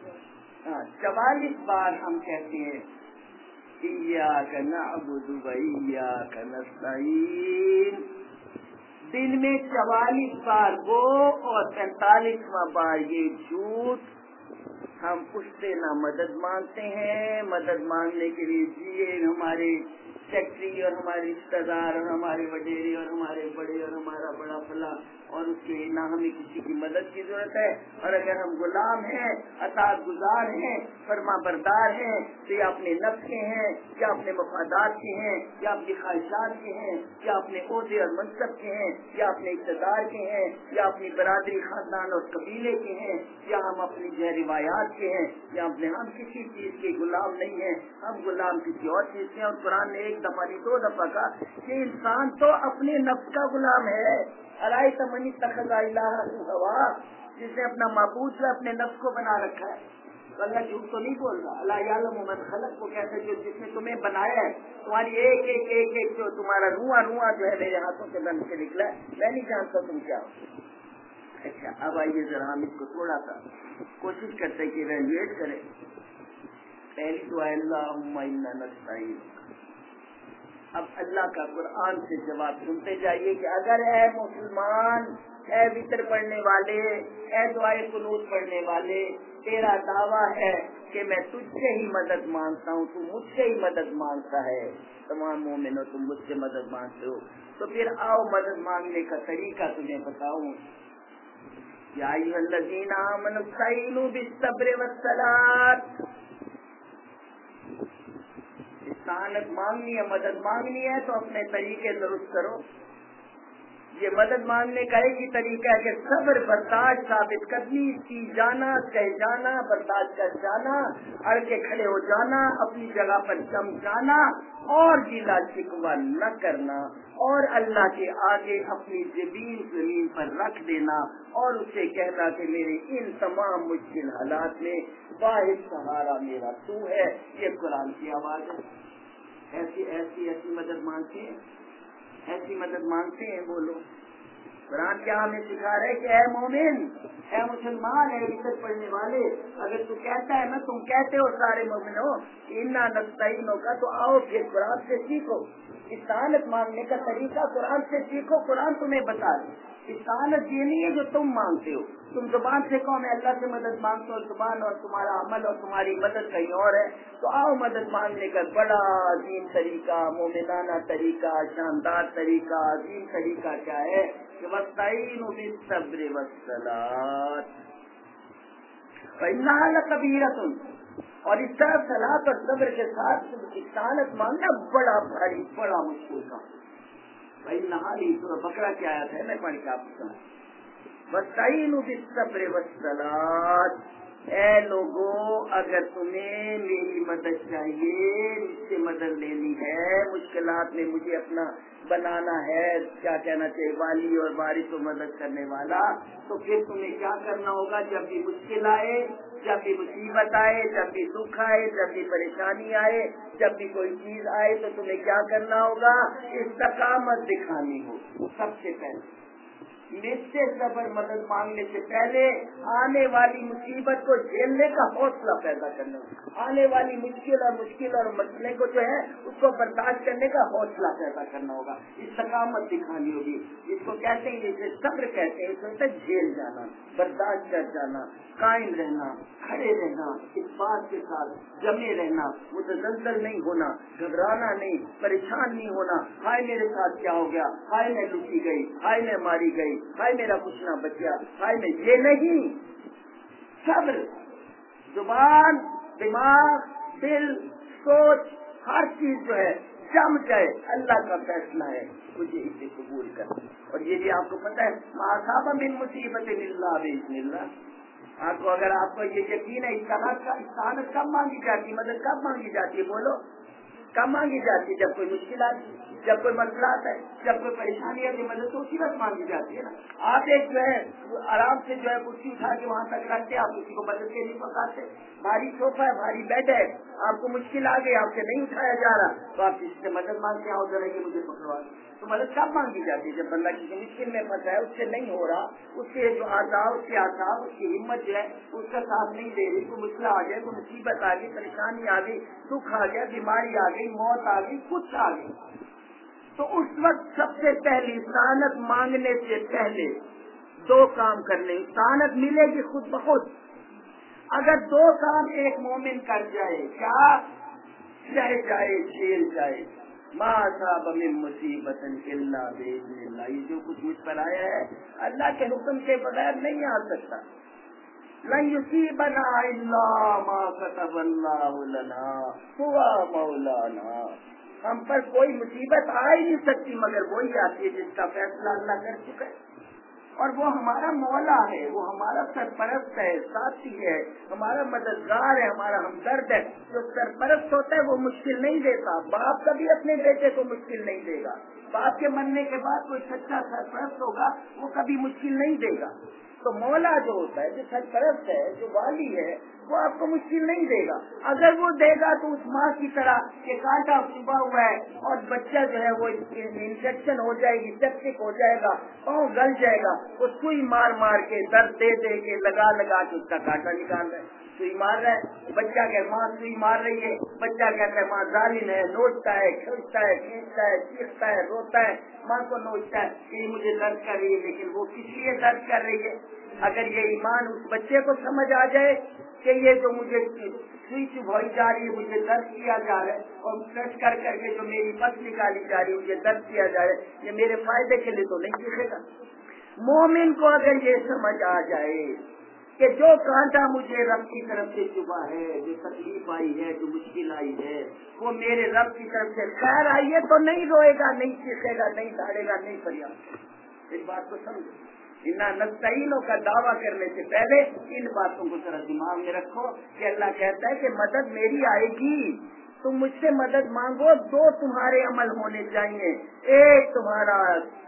44 بار ہم کہتے ہیں ایاک نعبد و ایاک نستعین، دن میں 44 بار وہ اور 45واں بار یہ جھوٹ، ہم اس سے نہ مدد مانگتے ہیں، مدد مانگنے کے لیے جیے ہمارے سیکٹری اور ہمارے رشتہ دار اور ہمارے وڈیرے اور ہمارے بڑے اور ہمارا بڑا فلاں، اور اس کے نہ ہمیں کسی کی مدد کی ضرورت ہے، اور اگر ہم غلام ہیں، اطاعت گزار ہیں، فرما بردار ہیں، تو یا اپنے نفس کے ہیں، یا اپنے مفادات کے ہیں، یا اپنی خواہشات کے ہیں، یا اپنے عہدے اور منصب کے ہیں، یا اپنے اقتدار کے ہیں، یا اپنی برادری خاندان اور قبیلے کے ہیں، یا ہم اپنی روایات کے ہیں، یا اپنے ہم کسی چیز کے غلام نہیں ہیں، ہم غلام کسی اور چیز کے ہیں۔ اور قرآن نے 1 دفعہ نہیں 2 دفعہ کہا کہ انسان تو اپنے نفس کا غلام ہے، ارائیت من اتخذ الہہ ہوا، جس نے اپنا معبود جو اپنے نفس کو بنا رکھا ہے۔ اللہ جھوٹ تو نہیں بول رہا، اللہ یعلم من خلق کو کہتے ہیں جس نے تمہیں بنایا ہے، تمہاری ایک ایک جو تمہارا روح جو ہے میرے ہاتھوں سے بن کے نکلا ہے، میں نہیں جانتا تم کیا ہو۔ اچھا اب آئیے ذرا ہم اس کو تھوڑا سا کوشش کرتے کہ ایویلویٹ کریں پہلی دعا اللہم انا نستعینک. اب اللہ کا قرآن سے جواب سنتے جائیے کہ اگر اے مسلمان، اے وتر پڑھنے والے، اے دعائے قنوت پڑھنے والے، تیرا دعویٰ ہے کہ میں تجھ سے ہی مدد مانگتا ہوں، تو مجھ سے ہی مدد مانگتا ہے، تمام مومنوں تم مجھ سے مدد مانگتے ہو، تو پھر آؤ مدد مانگنے کا طریقہ تمہیں بتاؤں. یا ایھا الذین آمنوا استعینوا بالصبر والصلاۃ. استعانت مانگنی ہے، مدد مانگنی ہے تو اپنے طریقے درست کرو. یہ مدد مانگنے کا ایک ہی طریقہ ہے کہ صبر برداشت ثابت کرنی، سی جانا، کہہ جانا، برداشت کر جانا، اڑ کے کھڑے ہو جانا، اپنی جگہ پر جم جانا اور گیلا شکوہ نہ کرنا، اور اللہ کے آگے اپنی جبین زمین پر رکھ دینا اور اسے کہنا کہ میرے ان تمام مشکل حالات میں واحد سہارا میرا تو ہے. یہ قرآن کی آواز ہے. ایسی مدد مانگتے ہیں، ایسی مدد مانگتے ہیں. بولو قرآن کیا ہمیں سکھا رہے کہ اے مومن، اے مسلمان، اے وتر پڑھنے والے، اگر تو کہتا ہے نا، تم کہتے ہو سارے مومنوں انا نستعینک کا، تو آؤ پھر قرآن سے سیکھو. استعانت مانگنے کا طریقہ قرآن سے سیکھو. قرآن تمہیں بتا دے. استعانت یہ نہیں ہے جو تم مانگتے ہو. تم زبان سے کہو میں اللہ سے مدد مانگتا ہوں، زبان اور تمہارا عمل اور تمہاری مدد کہیں اور ہے. تو آؤ مدد مانگنے کا بڑا عظیم طریقہ، مومنانہ طریقہ، شاندار طریقہ، عظیم طریقہ کیا ہے کہ وَاسْتَعِینُوا بِالصَّبْرِ وَالصَّلَاةِ فَإِنَّهَا لَكَبِیرَةٌ. اور اس طرح صلاۃ اور صبر کے ساتھ استعانت مانگنا بڑا بھاری، بڑا مشکل کام. فَإِنَّهَا سورہ بقرہ کی آیت ہے، میں پڑھ کے آپ کو سناؤں. وَاسْتَعِینُوا بِالصَّبْرِ وَالصَّلَاةِ. اے لوگوں، اگر تمہیں میری مدد چاہیے، مجھ سے مدد لینی ہے، مشکلات میں مجھے اپنا بنانا ہے، کیا کہنا چاہیے، والی اور وارث و مدد کرنے والا، تو پھر تمہیں کیا کرنا ہوگا؟ جب بھی مشکل آئے، جب بھی مصیبت آئے، جب بھی دکھ آئے، جب بھی پریشانی آئے، جب بھی کوئی چیز آئے، تو تمہیں کیا کرنا ہوگا؟ استقامت دکھانی ہوگی. سب سے پہلے مجھ سے صبر مدد مانگنے سے پہلے آنے والی مصیبت کو جھیلنے کا حوصلہ پیدا کرنا ہوگا. آنے والی مشکل اور مسئلے کو جو ہے اس کو برداشت کرنے کا حوصلہ پیدا کرنا ہوگا. استقامت دکھانی ہوگی. اس کو کہتے ہیں، اسے صبر کہتے ہیں. اس کو جھیل جانا، برداشت کر جانا، قائم رہنا، کھڑے رہنا، اس بات کے ساتھ جمے رہنا، متزلزل نہیں ہونا، گھبرانا نہیں، پریشان نہیں ہونا. ہائے میرے ساتھ کیا ہو گیا، ہائے میں لوٹی گئی، ہائے میں ماری گئی، ہائے میرا کچھ نہ بچیا، ہائے میں. یہ نہیں. صبر، زبان، دماغ، دل، سوچ، ہر چیز جو ہے جم جائے. اللہ کا فیصلہ ہے، مجھے اسے قبول کر. اور یہ بھی آپ کو پتہ ہے، ما اصاب من مصیبت الا باذن اللہ. آپ کو اگر آپ کو یہ یقین ہے، استعانت کب مانگی جاتی، مدد کب مانگی جاتی ہے؟ بولو کب مانگی جاتی ہے؟ جب کوئی مشکل آتی، جب کوئی مسئلہ آتا ہے، جب کوئی پریشانی آتی ہے، مدد تو اسی وقت مانگی جاتی ہے نا. آپ ایک جو ہے آرام سے جو ہے کرسی اٹھا کے وہاں تک رکھتے، آپ کسی کو مدد کے نہیں پکاتے. بھاری صوفہ ہے، بھاری بیڈ ہے، آپ کو مشکل آ گئی، آپ سے نہیں اٹھایا جا رہا، تو آپ کسی سے مدد مانگتے ہیں، ذرا کہ مجھے پکڑوا. تو مدد کب مانگی جاتی ہے؟ جب بندہ کسی مشکل میں پھنسا ہے، اس سے نہیں ہو رہا، اس کے جو آزاد، اس کے آزاد، اس کی ہمت جو ہے اس کا ساتھ نہیں دے رہی. کوئی مسئلہ آ گیا، کوئی مصیبت آ گئی، پریشانی آ گئی، دکھ آ گیا، بیماری آ گئی، موت آ گئی، کچھ آ گئی، تو اس وقت سب سے پہلی استعانت مانگنے سے پہلے دو کام کرنے. استعانت ملے گی خود بخود اگر دو کام ایک مومن کر جائے. کیا؟ سہ جائے، جھیل جائے. ما اصاب من مصیبت الا باذن اللہ. یہ جو کچھ مجھ پر آیا ہے اللہ کے حکم کے بغیر نہیں آ سکتا. لن یصیبنا الا ما كتب اللہ لنا هو مولانا. ہم پر کوئی مصیبت آ ہی نہیں سکتی مگر وہی آتی ہے جس کا فیصلہ اللہ کر چکا ہے. اور وہ ہمارا مولا ہے، وہ ہمارا سرپرست ہے، ساتھی ہے، ہمارا مددگار ہے، ہمارا ہمدرد ہے. جو سرپرست ہوتا ہے وہ مشکل نہیں دیتا. باپ کبھی اپنے بیٹے کو مشکل نہیں دے گا. باپ کے مرنے کے بعد کوئی سچا سرپرست ہوگا، وہ کبھی مشکل نہیں دے گا. تو مولا جو ہوتا ہے، جو سرپرست ہے، جو والی ہے، وہ آپ کو مشکل نہیں دے گا. اگر وہ دے گا تو اس ماں کی طرح کہ کانٹا چبھا ہوا ہے اور بچہ جو ہے وہ انفیکشن ہو جائے گی, سیپٹک ہو جائے گا, پاؤں گل جائے گا, وہ سوئی مار مار کے درد دے دے کے لگا لگا کے اس کا کانٹا نکال رہا ہے, سوئی مار رہا ہے. بچہ کہ ماں سوئی مار رہی ہے, بچہ کہتا ہے ماں ظالم ہے, نوچتا ہے, کھینچتا ہے, چیختا ہے, روتا ہے, ماں کو نوچتا ہے کہ یہ مجھے درد کر رہی ہے, لیکن وہ کس لیے درد کر رہی ہے. اگر یہ ایمان اس بچے کو سمجھ آ جائے کہ یہ جو مجھے سوئی چبھائی جا رہی ہے, مجھے درد کیا جا رہا ہے, اور پریس کر کر کے جو میری پس نکالی جا رہی ہے مجھے درد کیا جا رہا ہے, یہ میرے فائدے کے لیے تو نہیں چیخے گا. مومن کو اگر یہ سمجھ آ جائے کہ جو کانٹا مجھے رب کی طرف سے چبھا ہے, جو تکلیف آئی ہے, جو مشکل آئی ہے, وہ میرے رب کی طرف سے خیر آئی ہے, تو نہیں روئے گا, نہیں چیخے گا, نہیں دھاڑے گا, نہیں فریاد. اس بات کو سمجھو. ان نستعینوں کا دعویٰ کرنے سے پہلے ان باتوں کو ذرا دماغ میں رکھو کہ اللہ کہتا ہے کہ مدد میری آئے گی, تم مجھ سے مدد مانگو. دو تمہارے عمل ہونے چاہیے, ایک تمہارا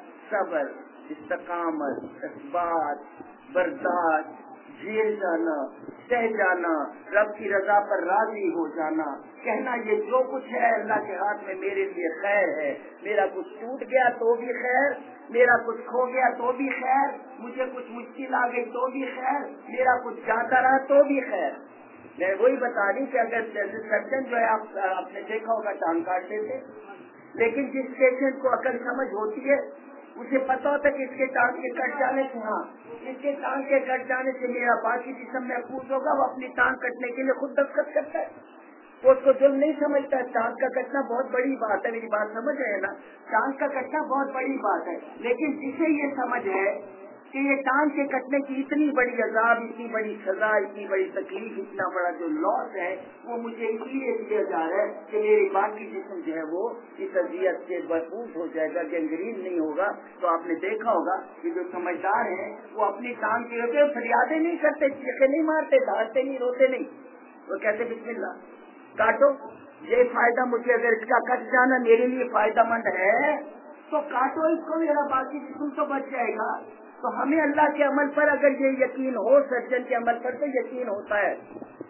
صبر, استقامت, اثبات, برداشت, جھیل جانا, سہ جانا, رب کی رضا پر راضی ہو جانا, کہنا یہ جو کچھ ہے اللہ کے ہاتھ میں میرے لیے خیر ہے, میرا کچھ ٹوٹ گیا تو بھی خیر, میرا کچھ کھو گیا تو بھی خیر, مجھے کچھ مشکل آ گئی تو بھی خیر, میرا کچھ جاتا رہا تو بھی خیر. میں وہی بتا رہی کہ اگر سرجن جو ہے آپ نے دیکھا ہوگا ٹانگ کاٹتے تھے, لیکن جس پیشنٹ کو عقل سمجھ ہوتی ہے اسے پتا ہوتا ہے کہ اس کے ٹانگ کے کٹ جانے سے, ہاں اس کے ٹانگ کے کٹ جانے سے میرا باقی جسم محفوظ ہوگا, وہ اپنی ٹانگ کٹنے کے لیے خود دستخط کرتا ہے. وہ اس کو ظلم نہیں سمجھتا. ٹانگ کا کٹنا بہت بڑی بات ہے, میری بات سمجھ رہے ہیں نا, ٹانگ کا کٹنا بہت بڑی بات ہے, لیکن جسے یہ سمجھ ہے کہ یہ ٹانگ کے کٹنے کی اتنی بڑی عذاب, اتنی بڑی سزا, اتنی بڑی تکلیف, اتنا بڑا جو لاس ہے وہ مجھے اس لیے دیا جا رہا ہے کہ میری باقی جسم جو ہے وہ اس اذیت سے محفوظ ہو جائے گا, گنگرین نہیں ہوگا. تو آپ نے دیکھا ہوگا کہ جو سمجھدار ہیں وہ اپنی ٹانگ کے ہوتے فریادیں نہیں کرتے, چیخے نہیں مارتے, دھاڑتے نہیں, روتے نہیں, وہ کہتے بسم اللہ کاٹو, یہ فائدہ مجھے, اگر اس کا کٹ جانا میرے لیے فائدہ مند ہے تو کاٹو اس کو, میرا باقی جسم تو بچ جائے گا. تو ہمیں اللہ کے عمل پر اگر یہ یقین ہو, سرجن کے عمل پر تو یقین ہوتا ہے.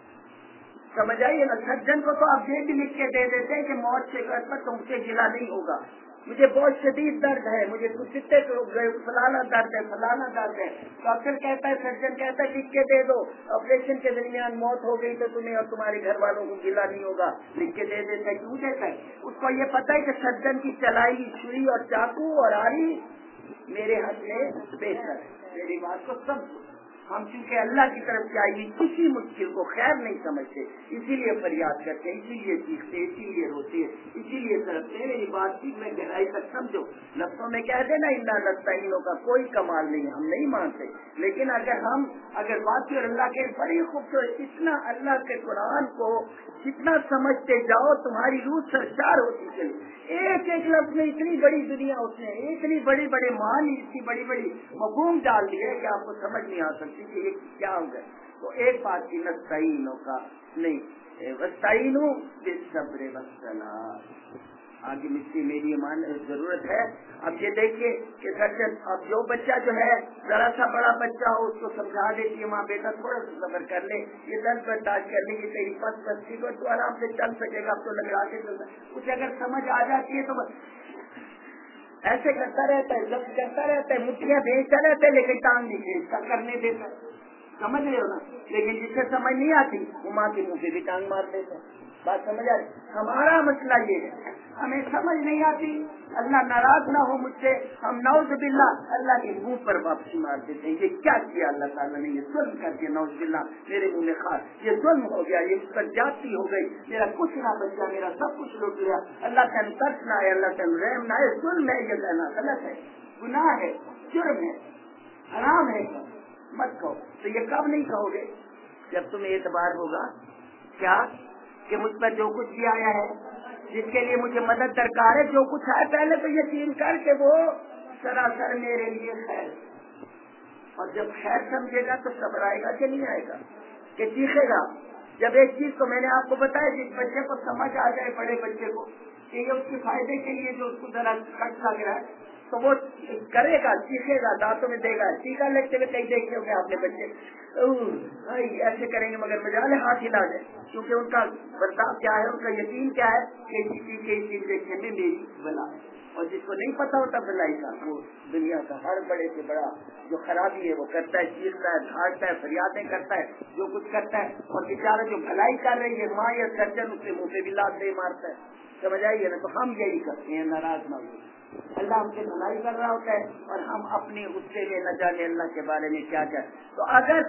سمجھ آئیے نا, سرجن کو تو آپ یہ بھی لکھ کے دے دیتے ہیں کہ موت کے گھر پر تم سے گلا نہیں ہوگا, مجھے بہت شدید درد ہے, مجھے کتے فلانا درد ہے, فلانا درد ہے. ڈاکٹر کہتا ہے, سرجن کہتا ہے لکھ کے دے دو, آپریشن کے درمیان موت ہو گئی تو تمہیں اور تمہارے گھر والوں کو گلا نہیں ہوگا, لکھ کے دے دیتا ہے. کیوں دیتا ہے؟ اس کو یہ پتا ہے کہ سرجن کی چلائی چھری اور چاقو اور آری میرے ہاتھ میں بہتر ہے. میری بات کو سمجھو. ہم چونکہ اللہ کی طرف سے آئی کسی مشکل کو خیر نہیں سمجھتے, اسی لیے فریاد کرتے, اسی لیے چیختے, اسی لیے روتے, اسی لیے تڑپتے. میری بات کی میں گہرائی تک سمجھو. لفظوں میں کہہ دینا انا نستعینوں کا کوئی کمال نہیں, ہم نہیں مانتے, لیکن اگر بات کی اور اللہ کے بڑی خوبصورت, اتنا اللہ کے قرآن کو جتنا سمجھتے جاؤ تمہاری روح سرشار ہوتی چلی. ایک ایک لفظ میں اتنی بڑی دنیا اس نے, اتنی بڑی بڑے معنی, اتنی بڑی بڑی مفہوم ڈال دی ہے کہ آپ کو سمجھ نہیں آ سکتی کہ یہ کیا ہو گیا. تو ایک بات کی نستعینوں کا نہیں, وستعینوا بالصبر والصلاۃ. آگے مجھے میری ضرورت ہے. اب یہ دیکھیے کہ سرجن, اب جو بچہ جو ہے ذرا سا بڑا بچہ ہو اس کو سمجھا دیتی ہے ماں, بیٹا تھوڑا سا صبر کر لے, یہ درد برداشت کر لے, یہ تیری پس بستی کو تو آرام سے چل سکے گا, اب تو لگا کے چلتا. کچھ اگر سمجھ آ جاتی ہے تو بس ایسے کرتا رہتا ہے, ضبط کرتا رہتا ہے, مٹھیاں بھیجتا رہتا ہے, لیکن ٹانگ نہیں بھیجتا, کرنے دیتا. سمجھ رہے ہو نا. لیکن جسے سمجھ نہیں آتی وہ ماں کے منہ پہ بھی ٹانگ مار دیتا. بات سمجھ آ رہی. ہمارا مسئلہ یہ ہے, ہمیں سمجھ نہیں آتی, اللہ ناراض نہ ہو مجھ سے, ہم نعوذ باللہ اللہ کے منہ پر واپسی مار دیتے ہیں. یہ کیا کیا اللہ تعالیٰ نے, یہ ظلم کر دیا, نعوذ باللہ میرے منہ میں خاص, یہ ظلم ہو گیا, یہ اس پر جاتی ہو گئی, میرا کچھ نہ بچا, میرا سب کچھ لوٹ لیا. اللہ کا ترس نہ ہے, اللہ کا رحم نہ ہے. ظلم ہے, یہ کہنا غلط ہے, گناہ ہے, جرم ہے, حرام ہے, مت کہو. تو یہ کب نہیں کہو گے؟ جب تمہیں اعتبار ہوگا کیا کہ مجھ پر جو کچھ بھی آیا ہے, جس کے لیے مجھے مدد درکار ہے, جو کچھ ہے پہلے تو یقین کر کے وہ سراسر میرے لیے خیر. اور جب خیر سمجھے گا تو صبر آئے گا کہ نہیں آئے گا, کہ چیخے گا. جب ایک چیز کو میں نے آپ کو بتایا, جس بچے کو سمجھ آ جائے, بڑے بچے کو, کہ یہ اس کے فائدے کے لیے جو اس کو ذرا کٹ لگ رہا ہے, تو وہ کرے گا، سیکھے گا، دانتوں میں دے گا، ٹیکا لگتے ہوئے کئی دیکھے ہوں گے آپ نے بچے ایسے کریں گے مگر مجال ہاتھ ہلا دیں، کیونکہ ان کا برتاؤ کیا ہے، ان کا یقین کیا ہے کہ کسی کے چیز دیکھنے میں میری بلا ہے۔ اور جس کو نہیں پتا ہوتا بلائی کا، وہ دنیا کا ہر بڑے سے بڑا جو خرابی ہے وہ کرتا ہے، چیختا ہے، دھاڑتا ہے، فریادیں کرتا ہے، جو کچھ کرتا ہے، اور بیچارہ جو بھلائی کر رہی ہے ماں یا سرجن اس کے منہ پہ بھی لات دے مارتا ہے، سمجھ آئیے نا؟ تو ہم یہی کرتے ہیں، ناراض نہ ہوئے، اللہ ہم سے بھلائی کر رہا ہوتا ہے اور ہم اپنے غصے میں نہ جانے اللہ کے بارے میں کیا کیا۔ تو اگر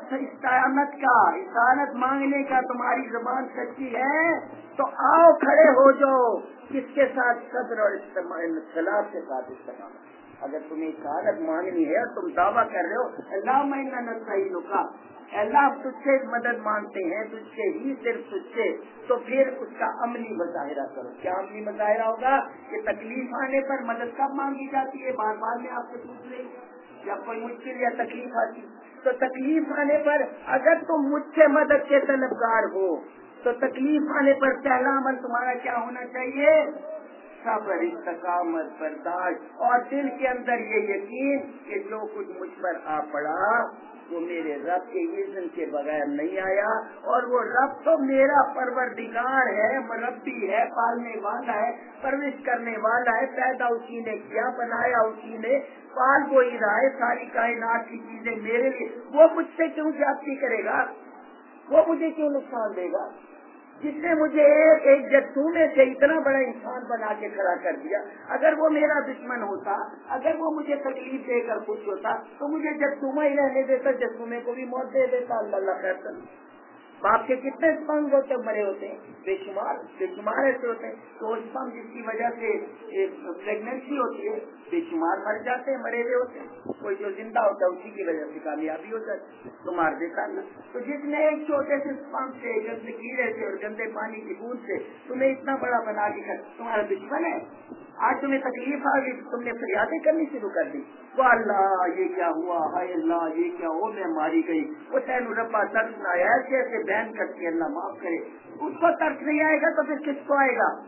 استعانت مانگنے کا تمہاری زبان سچی ہے تو آؤ کھڑے ہو جاؤ، کس کے ساتھ؟ صبر اور اختلاف کے ساتھ استقامت۔ اگر تمہیں استعانت مانگنی ہے اور تم دعویٰ کر رہے ہو اللہم انا نستعینک، اللہ تجھ سے مدد مانگتے ہیں، تجھ سے ہی، صرف تجھ سے، تو پھر اس کا عملی مظاہرہ کرو۔ کیا عملی مظاہرہ ہوگا؟ کہ تکلیف آنے پر مدد کب مانگی جاتی ہے؟ بار بار میں آپ سے پوچھ رہی ہوں، جب کوئی مشکل یا تکلیف آتی، تو تکلیف آنے پر اگر تم مجھ سے مدد کے طلبگار ہو تو تکلیف آنے پر پہلا عمل تمہارا کیا ہونا چاہیے؟ صبر، استقامت، برداشت، اور دل کے اندر یہ یقین کہ جو کچھ مجھ پر آ پڑا وہ میرے رب کے اذن کے بغیر نہیں آیا، اور وہ رب تو میرا پروردگار ہے، مربی ہے، پالنے والا ہے، پرورش کرنے والا ہے، پیدا اسی نے کیا، بنایا اسی نے، پال کوئی رہا ہے، ساری کائنات کی چیزیں میرے لیے، وہ مجھ سے کیوں زیادتی کرے گا؟ وہ مجھے کیوں نقصان دے گا؟ جس نے مجھے ایک جتھونے سے اتنا بڑا انسان بنا کے کھڑا کر دیا، اگر وہ میرا دشمن ہوتا، اگر وہ مجھے تکلیف دے کر خوش ہوتا تو مجھے جتھوما ہی رہنے دیتا، جتھومے کو بھی موت دے دیتا۔ اللہ خیر کر۔ باپ کے کتنے اسپنگ ہوتے مرے ہوتے ہیں، بے شمار ایسے ہوتے ہیں، تو اسپنگ جس کی وجہ سے پریگنینسی ہوتی ہے بے شمار مر جاتے ہیں، مرے ہوئے ہوتے ہیں، کوئی جو زندہ ہوتا ہے اسی کی وجہ سے کامیابی ہو جاتی ہے، تو مار دیتا اللہ۔ تو جس نے ایک چھوٹے سے اسپنگ سے، گندے کیڑے سے اور گندے پانی کی بوند سے تمہیں اتنا بڑا بنا کے تمہارا دشمن ہے، آج تمہیں تکلیف آ گئی، تم نے فریادیں کرنی شروع کر دی، وہ اللہ یہ کیا ہوا، ہائے اللہ یہ کیا ہو، میں ماری گئی، وہ تین ربا ترس نہ آیا، ایسے بیان کرتی اللہ معاف کرے، اس کو ترس نہیں آئے گا تو پھر کس کو آئے گا؟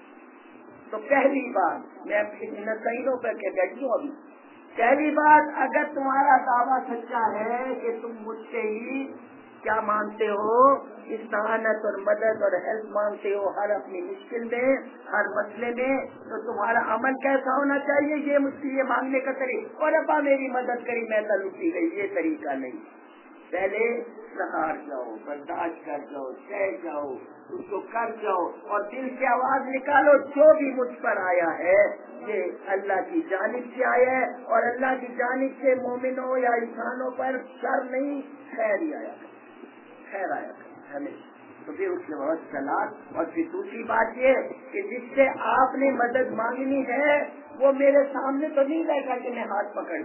تو پہلی بات میں نتائجوں پر کے بیٹھی ہوں ابھی، پہلی بات اگر تمہارا دعویٰ سچا ہے کہ تم مجھ سے ہی کیا مانگتے ہو، استعانت اور مدد اور ہیلپ مانگتے ہو ہر اپنی مشکل میں، ہر مسئلے میں، تو تمہارا عمل کیسا ہونا چاہیے؟ یہ مجھ سے یہ مانگنے کا طریقہ، اور ابا میری مدد کری میں لٹی گئی، یہ طریقہ نہیں۔ پہلے سہار جاؤ، برداشت کر جاؤ، سہ جاؤ، اس کو کر جاؤ، اور دل سے آواز نکالو جو بھی مجھ پر آیا ہے یہ اللہ کی جانب سے آیا ہے، اور اللہ کی جانب سے مومنوں یا انسانوں پر شر نہیں، خیر ہی آیا ہے، خیر آیا ہمیشہ۔ تو پھر اس کے بعد سلاد، اور پھر دوسری بات یہ کہ جس سے آپ نے مدد مانگنی ہے وہ میرے سامنے تو نہیں رہے گا کہ میں ہاتھ پکڑ،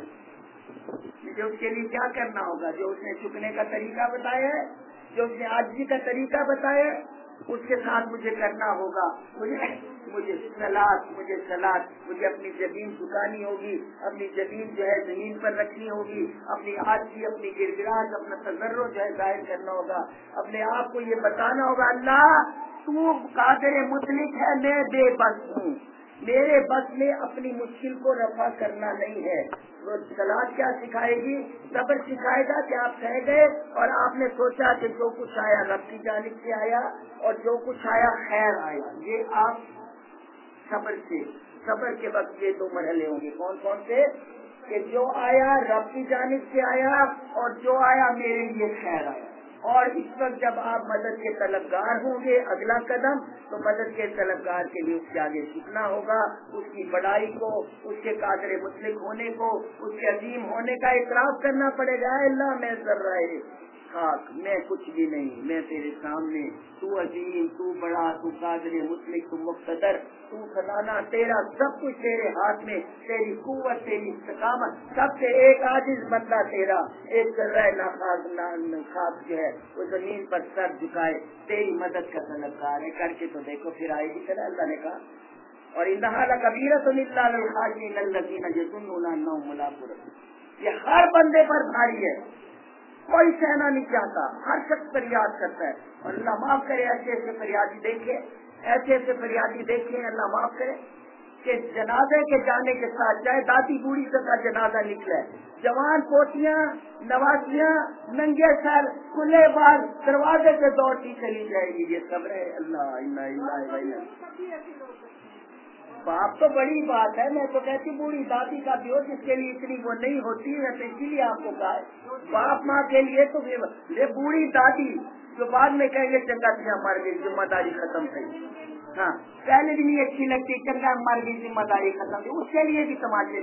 مجھے اس کے لیے کیا کرنا ہوگا؟ جو اس نے چکنے کا طریقہ بتایا ہے، جو اس نے عاجزی کا طریقہ بتایا ہے، اس کے ساتھ مجھے کرنا ہوگا۔ مجھے سلاد، مجھے اپنی زمین جھکانی ہوگی، اپنی زمین جو ہے زمین پر رکھنی ہوگی، اپنی عاجزی، اپنی گڑگڑاہٹ، اپنا تضرع جو ہے ظاہر کرنا ہوگا، اپنے آپ کو یہ بتانا ہوگا اللہ تو قادر مطلق ہے، میں بے بس ہوں، میرے بس میں اپنی مشکل کو رفع کرنا نہیں ہے۔ وہ سلاد کیا سکھائے گی؟ صبر سکھائے گا کہ آپ سہ گئے اور آپ نے سوچا کہ جو کچھ آیا رب کی جانب سے آیا اور جو کچھ آیا خیر آیا، یہ آپ صبر کے وقت یہ دو مرحلے ہوں گے، کون کون سے؟ کہ جو آیا رب کی جانب سے آیا اور جو آیا میرے لیے خیر آیا۔ اور اس وقت جب آپ مدد کے طلبگار ہوں گے، اگلا قدم تو مدد کے طلبگار کے لیے اس کے آگے جھکنا ہوگا، اس کی بڑائی کو، اس کے قادر مطلق ہونے کو، اس کے عظیم ہونے کا اعتراف کرنا پڑے گا۔ اے اللہ میں ذرہ خاک، میں کچھ بھی نہیں، میں تیرے سامنے، تو عظیم، تو بڑا، تو قادر مطلق، تو مقتدر، تو خزانہ تیرا، سب کچھ تیرے ہاتھ میں، تیری قوت، تیری استقامت، سب سے ایک عاجز بندہ تیرا، ایک ذرہ خاک جو ہے وہ زمین پر سر جھکائے تیری مدد کا طلبگار ہے، کر کے تو دیکھو پھر آئے گی۔ چلے اللہ نے کہا اور انہا لکبیرۃ الا علی الخاشعین الذین یظنون انہم ملاقو ربہم، یہ ہر بندے پر بھاری ہے، کوئی سہنا نہیں چاہتا، ہر شخص فریاد کرتا ہے، اور اللہ معاف کرے ایسے ایسے فریادی دیکھے، ایسے ایسے فریادی دیکھے، اللہ معاف کرے کہ جنازے کے جانے کے ساتھ چاہے دادی بوڑھی تک کا جنازہ نکلے، جوان پوتیاں نوازیاں ننگے سر کھلے بال دروازے سے دوڑتی چلی جائے گی، یہ صبر ہے اللہ۔ باپ تو بڑی بات ہے، میں تو کہتی بوڑھی دادی کا بھی ہو جس کے لیے اتنی وہ نہیں ہوتی ہے، تو اسی لیے آپ کو کہا ہے باپ ماں کے لیے تو یہ بوڑھی دادی جو بعد میں کہیں گے چنگا تھا مر گئی ذمہ داری ختم تھی، ہاں پہلے بھی نہیں اچھی لگتی چنگا مر گئی ذمہ داری ختم تھی، اس کے لیے بھی تماشے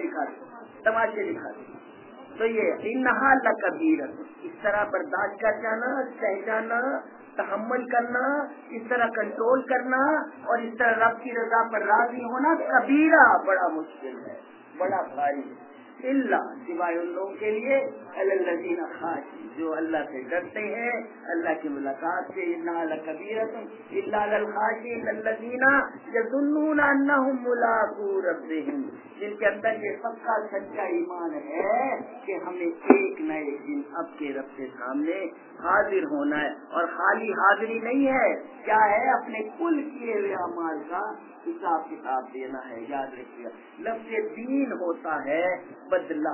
دکھا تو یہ انہا لکبیرۃ، اس طرح برداشت کر جانا، سہ جانا، تحمل کرنا، اس طرح کنٹرول کرنا اور اس طرح رب کی رضا پر راضی ہونا کبیرہ بڑا مشکل ہے، بڑا بھاری، الا سوائے ان لوگوں کے لیے الذین خاشعون جو اللہ سے ڈرتے ہیں، اللہ کی ملاقات سے، انہا لکبیرۃ الا للخاشعین الذین یظنون انہم ملاقو ربہم، جن کے اندر یہ پکا سچا ایمان ہے کہ ہمیں ایک نہ ایک دن اب کے رب کے سامنے حاضر ہونا ہے، اور خالی حاضری نہیں ہے، کیا ہے اپنے کل کیے ہوئے اعمال کا حساب کتاب دینا ہے۔ یاد رکھیے لفظ دین ہوتا ہے بدلہ،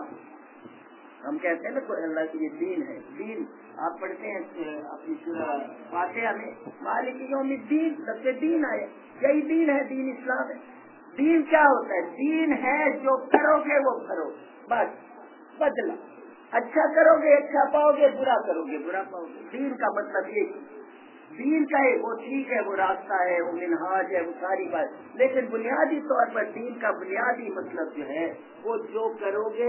ہم کہتے ہیں نا کوئی اللہ کی یہ دین ہے، دین آپ پڑھتے ہیں اپنی سورہ فاتحہ میں مالک یوم الدین، لفظ دین آئے، یہی دین ہے، دین اسلام ہے۔ دین کیا ہوتا ہے؟ دین ہے جو کرو گے وہ کرو، بس بدلہ، اچھا کرو گے اچھا پاؤ گے، برا کرو گے برا پاؤ گے۔ دین کا مطلب یہ، دین کا ہے وہ ٹھیک ہے، وہ راستہ ہے، وہ منہاج ہے، وہ ساری بات، لیکن بنیادی طور پر دین کا بنیادی مطلب جو ہے وہ جو کرو گے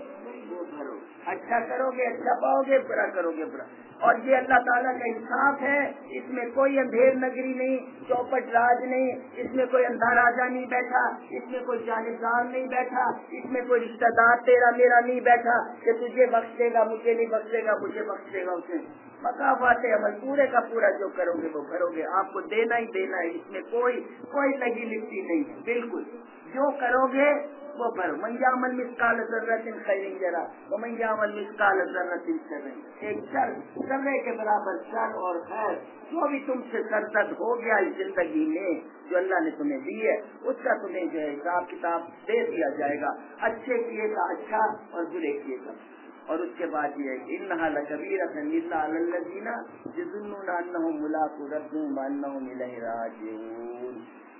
وہ کرو، اچھا کرو گے اچھا پاؤ گے، برا کرو گے برا۔ اور یہ اللہ تعالیٰ کا انصاف ہے، اس میں کوئی اندھیر نگری نہیں، چوپٹ راج نہیں، اس میں کوئی اندھا راجا نہیں بیٹھا، اس میں کوئی جانبدار نہیں بیٹھا، اس میں کوئی رشتہ دار تیرا میرا نہیں بیٹھا کہ تجھے بخش دے گا مجھے نہیں بخش دے گا، مجھے بخش دے گا اسے۔ مقافات عمل پورے کا پورا جو کرو گے وہ کرو گے، آپ کو دینا ہی دینا ہے، اس میں کوئی لگی لکھتی نہیں ہے، بالکل جو کرو گے وہ کرو۔ من یعمل مثقال ذرۃ خیرا یرہ ومن یعمل مثقال ذرۃ شرا یرہ، ایک ذرے کے برابر شر اور خیر جو بھی تم سے سرزد ہو گیا اس زندگی میں جو اللہ نے تمہیں دی ہے، اس کا تمہیں جو ہے حساب کتاب دے دیا جائے گا، اچھے کیے کا اچھا اور برے کیے کا۔ اور اس کے بعد یہ ہے کہ انہا لکبیرۃ الا علی الذین یظنون انہم ملاقو ربہم وانہم الیہ راجعون،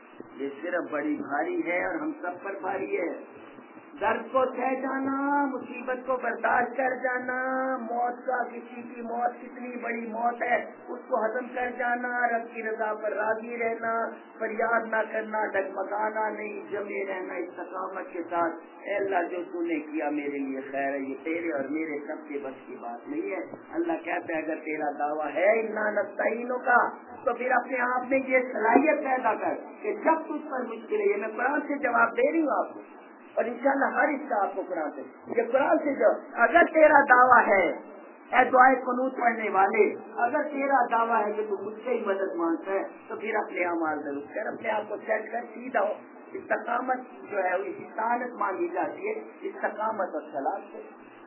یہ صرف بڑی بھاری ہے اور ہم سب پر بھاری ہے۔ درد کو سہ جانا، مصیبت کو برداشت کر جانا، موت کا کسی کی موت کتنی بڑی موت ہے اس کو ہضم کر جانا، رب کی رضا پر راضی رہنا، فریاد نہ کرنا، ڈگمگانا نہیں، جمے رہنا استقامت کے ساتھ۔ اے اللہ جو تو نے کیا میرے لیے خیر ہے، یہ تیرے اور میرے سب کے بس کی بات نہیں ہے۔ اللہ کہتا ہے اگر تیرا دعویٰ ہے انا نستعینک کا تو پھر اپنے آپ میں یہ صلاحیت پیدا کر کہ جب تجھ پر مشکل ہے، یہ میں قرآن سے جواب دے رہی ہوں آپ کو، اور انشاءاللہ ہر اس کا آپ کو قرآن سے یہ قرآن سے جو اگر تیرا دعویٰ ہے اے دعائے قنوت پڑھنے والے، اگر تیرا دعویٰ ہے کہ تو مجھ سے ہی مدد مانگتا ہے تو پھر اپنے اعمال درست کر، اپنے آپ کو سیٹ کر، سیدھا ہو۔ استقامت جو ہے وہ استقامت مانگی جاتی ہے، استقامت اور صلاح سے،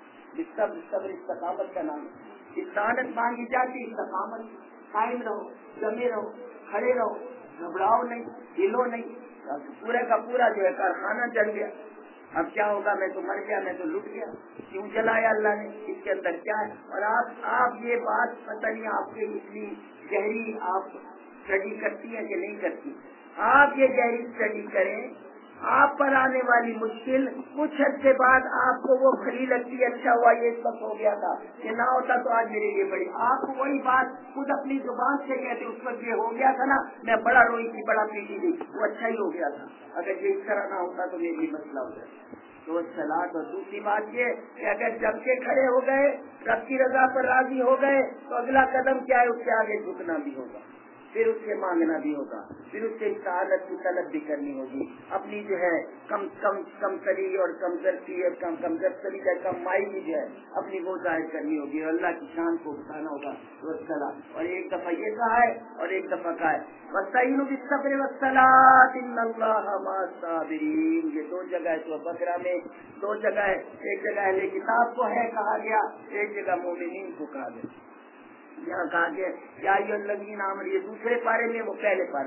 صبر استقامت کا نام ہے، استقامت مانگی جاتی، استقامت، قائم رہو، جمے رہو، کھڑے رہو، گھبراؤ نہیں، ہلو نہیں۔ پورے کا پورا جو ہے کارخانہ جل گیا، اب کیا ہوگا، میں تو مر گیا، میں تو لٹ گیا، کیوں جلایا اللہ نے، اس کے اندر کیا ہے؟ اور آپ یہ بات پتہ نہیں آپ کے اتنی گہری آپ اسٹڈی کرتی ہیں کہ نہیں کرتی، آپ یہ گہری اسٹڈی کریں، آپ پر آنے والی مشکل کچھ عرصے بعد آپ کو وہ کھلی لگتی ہے، اچھا ہوا یہ اس وقت ہو گیا تھا، یہ نہ ہوتا تو آج میرے لیے بڑی، آپ کو وہی بات خود اپنی زبان سے کہتے اس وقت یہ ہو گیا تھا نا، میں بڑا روئی تھی، بڑا پیٹی تھی، وہ اچھا ہی ہو گیا تھا، اگر یہ اس طرح نہ ہوتا تو میرے لیے مسئلہ ہو جاتا۔ تو سلاد، اور دوسری بات یہ کہ اگر جب کے کھڑے ہو گئے، رب کی رضا پر راضی ہو گئے تو اگلا قدم کیا ہے، اس کے آگے جھکنا بھی ہوگا، پھر اس سے مانگنا بھی ہوگا، پھر اس سے استعانت کی طلب بھی کرنی ہوگی، اپنی جو ہے کم تری اور کمزرتی اور کمزرتی کا کم مائی بھی جو ہے اپنی وہ ظاہر کرنی ہوگی، اور اللہ کی شان کو اٹھانا ہوگا۔ اور ایک دفعہ یہ کہا ہے اور ایک دفعہ کہا ہے وَاسْتَعِينُوا بِالصَّبْرِ وَالصَّلَاةِ إِنَّ اللَّهَ مَعَ الصَّابِرِينَ، یہ دو جگہ ہے، سورۃ بقرہ میں دو جگہ ہے، ایک جگہ اہل کتاب کو ہے کہا گیا، ایک جگہ مومنین کو کہا گیا۔ یہاں کہا گیا یا ایھا الذین آمنوا، یہ دوسرے پارے میں، وہ پہلے پارے میں،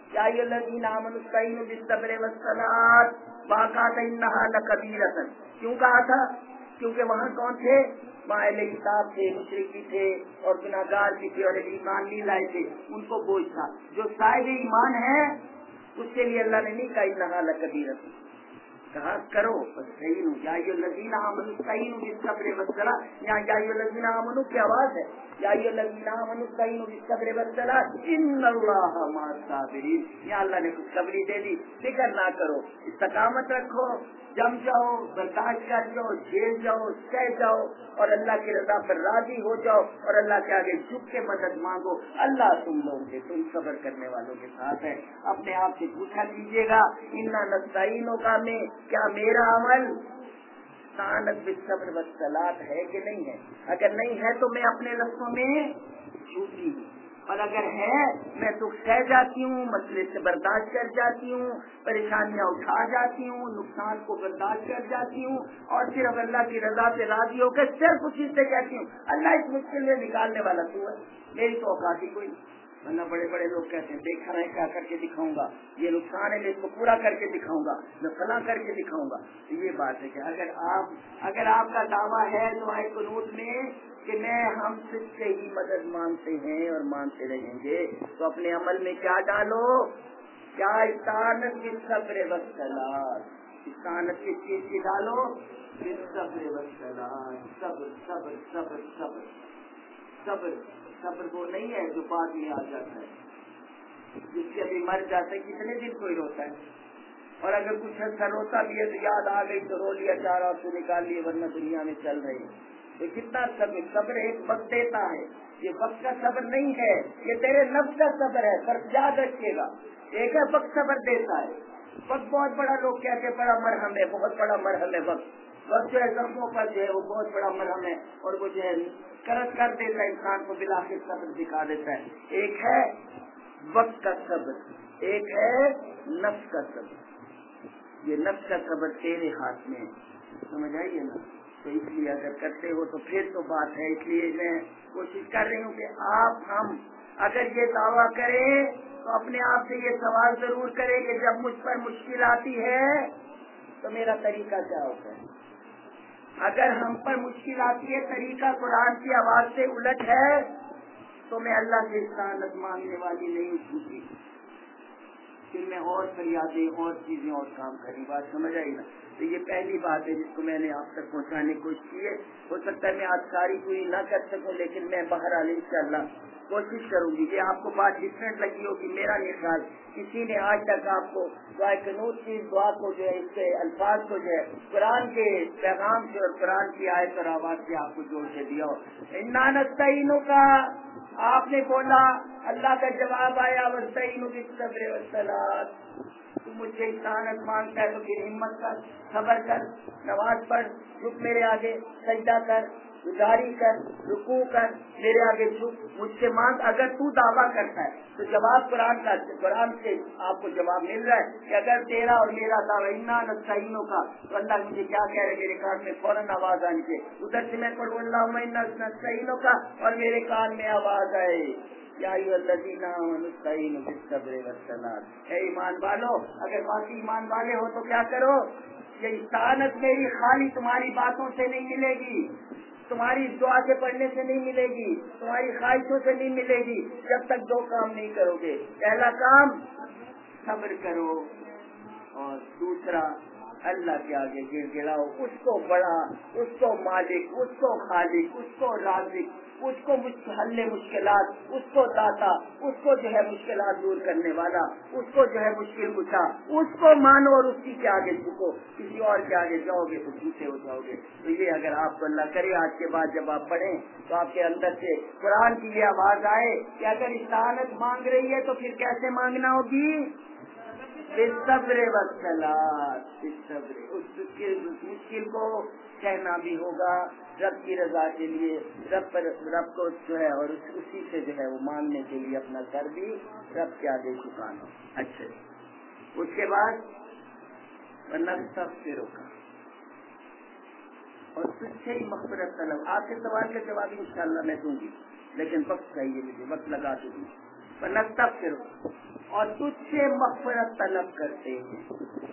या अय्युहल्लज़ीना आमनू इस्तईनू बिस्सब्रि वस्सलात वाक़अत इन्नहा लकबीरतन। क्यों कहा था? क्योंकि वहाँ कौन थे? वहाँ अहले किताब थे, मुशरिकी थे और गुनाहगार भी थे और ईमान नहीं लाए थे, उनको बोझ था। जो साहिब ईमान है उसके लिए अल्लाह ने नहीं कहा इन्नहा लकबीरतन, कहा करो इस्तईनू या अय्युहल्लज़ीना आमनू इस्तईनू बिस्सब्रि वस्सलात। यहाँ या अय्युहल्लज़ीना आमनू की आवाज है, या अय्युहल्लज़ीना आमनू इस्तईनू बिस्सब्रि वस्सलात इन्नल्लाहा मअस-साबिरीन। यहाँ अल्लाह ने खुशखबरी दे दी, फिक्र ना करो, इस्तकामत रखो, जम जाओ, बर्दाश्त कर जाओ, झेल जाओ, सह जाओ और अल्लाह की रजा पर राजी हो जाओ और अल्लाह के आगे झुक के मदद मांगो। अल्लाह तुम लोगों के, तुम सब्र करने वालों के साथ है। अपने आप से पूछा कीजिएगा, इन्ना नस्तईनो का में क्या मेरा अमल सानत बिस्सब्र वस्सलात है कि नहीं है? अगर नहीं है तो मैं अपने लफ्ज़ों में झूठी हूँ, और अगर है मैं दुख सह जाती हूँ, मसले से बर्दाश्त कर जाती हूँ, परेशानियाँ उठा जाती हूँ, नुकसान को बर्दाश्त कर जाती हूँ और सिर्फ अल्लाह की रजा से राजी होकर सिर्फ उसी से कहती हूँ अल्लाह इस मुश्किल में निकालने वाला तू है, मेरी तो औकात ही कोई नहीं। वरना बड़े बड़े लोग कहते हैं देखा है क्या करके दिखाऊंगा, ये नुकसान है मैं इसको पूरा करके दिखाऊंगा, मैं फला करके दिखाऊंगा। तो ये बात है कि अगर आपका दावा है दुआए कुनूत में कि मैं हम से ही मदद मांगते हैं और मांगते रहेंगे, तो अपने अमल में क्या डालो? क्या इस्तानत बिस्सब्र वस्सलात, इस्तानत किस चीज की डालो? बिस्सब्र वस्सलात, सब्र सब्र सब्र सब्र सब्र। सब्र वो नहीं है जो बाद में आ जाता है, जिसके अभी मर जाता है कितने दिन कोई रोता है, और अगर कुछ अच्छा रोता भी है तो याद आ गई तो रो लिया, चार आंसू निकाल लिए, वरना दुनिया में चल रही है। तो कितना सब्र, सब्र एक वक्त देता है, ये वक्त का सब्र नहीं है, ये तेरे नफ्स का सब्र है। पर याद रखिएगा, एक है वक्त सब्र देता है, वक्त बहुत बड़ा, लोग कहते हैं बड़ा मरहम है, बहुत बड़ा मरहम है वक्त जो है जख्मों पर जो है वो बहुत बड़ा मरहम है, और वो जो है करत कर देता है इंसान को, बिलाखिर सब्र दिखा देता है। एक है वक्त का सब्र, एक है नफ्स का सब्र। ये नफ्स का सब्र तेरे हाथ में है, समझ आइए ना। तो इसलिए अगर करते हो तो फिर तो बात है। इसलिए मैं कोशिश कर रही हूँ कि आप हम अगर ये दावा करें तो अपने आप से ये सवाल जरूर करें कि जब मुझ पर मुश्किल आती है तो मेरा तरीका क्या होता है। अगर हम पर मुश्किल आती है, तरीका कुरान की आवाज से उलट है, तो मैं अल्लाह से इस्तानत मांगने वाली नहीं झूठी, फिर मैं और फरियादें और चीजें और काम करी। बात समझ आई ना। तो ये पहली बात है जिसको मैंने आप तक पहुंचाने की कोशिश की है। हो सकता है मैं आज सारी पूरी ना कर सकूं, लेकिन मैं बहरहाल इंशाअल्लाह कोशिश करूंगी। ये आपको बात डिफरेंट लगी होगी, मेरा नहीं ख्याल किसी ने आज तक आपको दुआ कुनूत की दुआ को जो है, इसके अल्फाज को जो है कुरान के पैगाम से और कुरान की आयत और आवाज से आपको जोड़ के दिया हो। इन्ना नस्तईनु का आपने बोला, अल्लाह का जवाब आया वस्तईनु बिस्सब्रि वस्सलात, तू मुझसे इस्तानत मांगता है तो फिर हिम्मत कर, सब्र कर, नमाज पढ़, झुक मेरे आगे, सजदा कर, गुजारी कर, रुकू कर, मेरे आगे झुक, मुझसे मांग। अगर तू दावा करता है तो जवाब कुरान से आपको जवाब मिल रहा है कि अगर तेरा और मेरा दावा इन्ना नस्तईनु का, तो अल्लाह मुझे क्या कह रहे, मेरे कान में फौरन आवाज आनी चाहिए। उधर से मैं पढ़ूं अल्लाहुम्मा इन्ना नस्तईनु का और मेरे कान में आवाज आए या अय्युहल्लज़ीना आमनू इस्तईनू बिस्सब्रि वस्सलात। हे ईमान वालो, अगर बाकी ईमान वाले हो तो क्या करो, ये इस्तानत मेरी खाली तुम्हारी बातों से नहीं मिलेगी, तुम्हारी दुआ से पढ़ने से नहीं मिलेगी, तुम्हारी ख्वाहिशों से नहीं मिलेगी, जब तक दो काम नहीं करोगे। पहला काम सब्र करो और दूसरा अल्लाह के आगे गिड़गिड़ाओ, उसको बड़ा, उसको मालिक, उसको खालिक, उसको राज़िक, उसको हल्ले मुश्किलात, उसको दाता, उसको जो है मुश्किलात दूर करने वाला, उसको जो है मुश्किल कुशा, उसको मानो और उसी के आगे झुको। किसी और के आगे जाओगे तो झूठे हो जाओगे। तो ये अगर आपको अल्लाह करे आज के बाद जब आप पढ़ें तो आपके अंदर से कुरान की ये आवाज आए कि अगर इस्तानत मांग रही है तो फिर कैसे मांगना होगी, बिस्सब्रि वस्सलात, बिस्सब्रि। उस मुश्किल को कहना भी होगा रब की रजा के लिए, रब को जो है और उसी से जो है वो मांगने के लिए अपना सर भी रब के आगे झुकाना। अच्छे, उसके बाद नस्तग़फिर का और तुझसे ही मग़फ़िरत तलब। आपके सवाल का जवाब इंशाअल्लाह मैं दूंगी, लेकिन वक्त चाहिए मुझे, वक्त लगा दूंगी। वनस्तगफिरुक, और तुझसे मग़फ़िरत तलब करते हैं।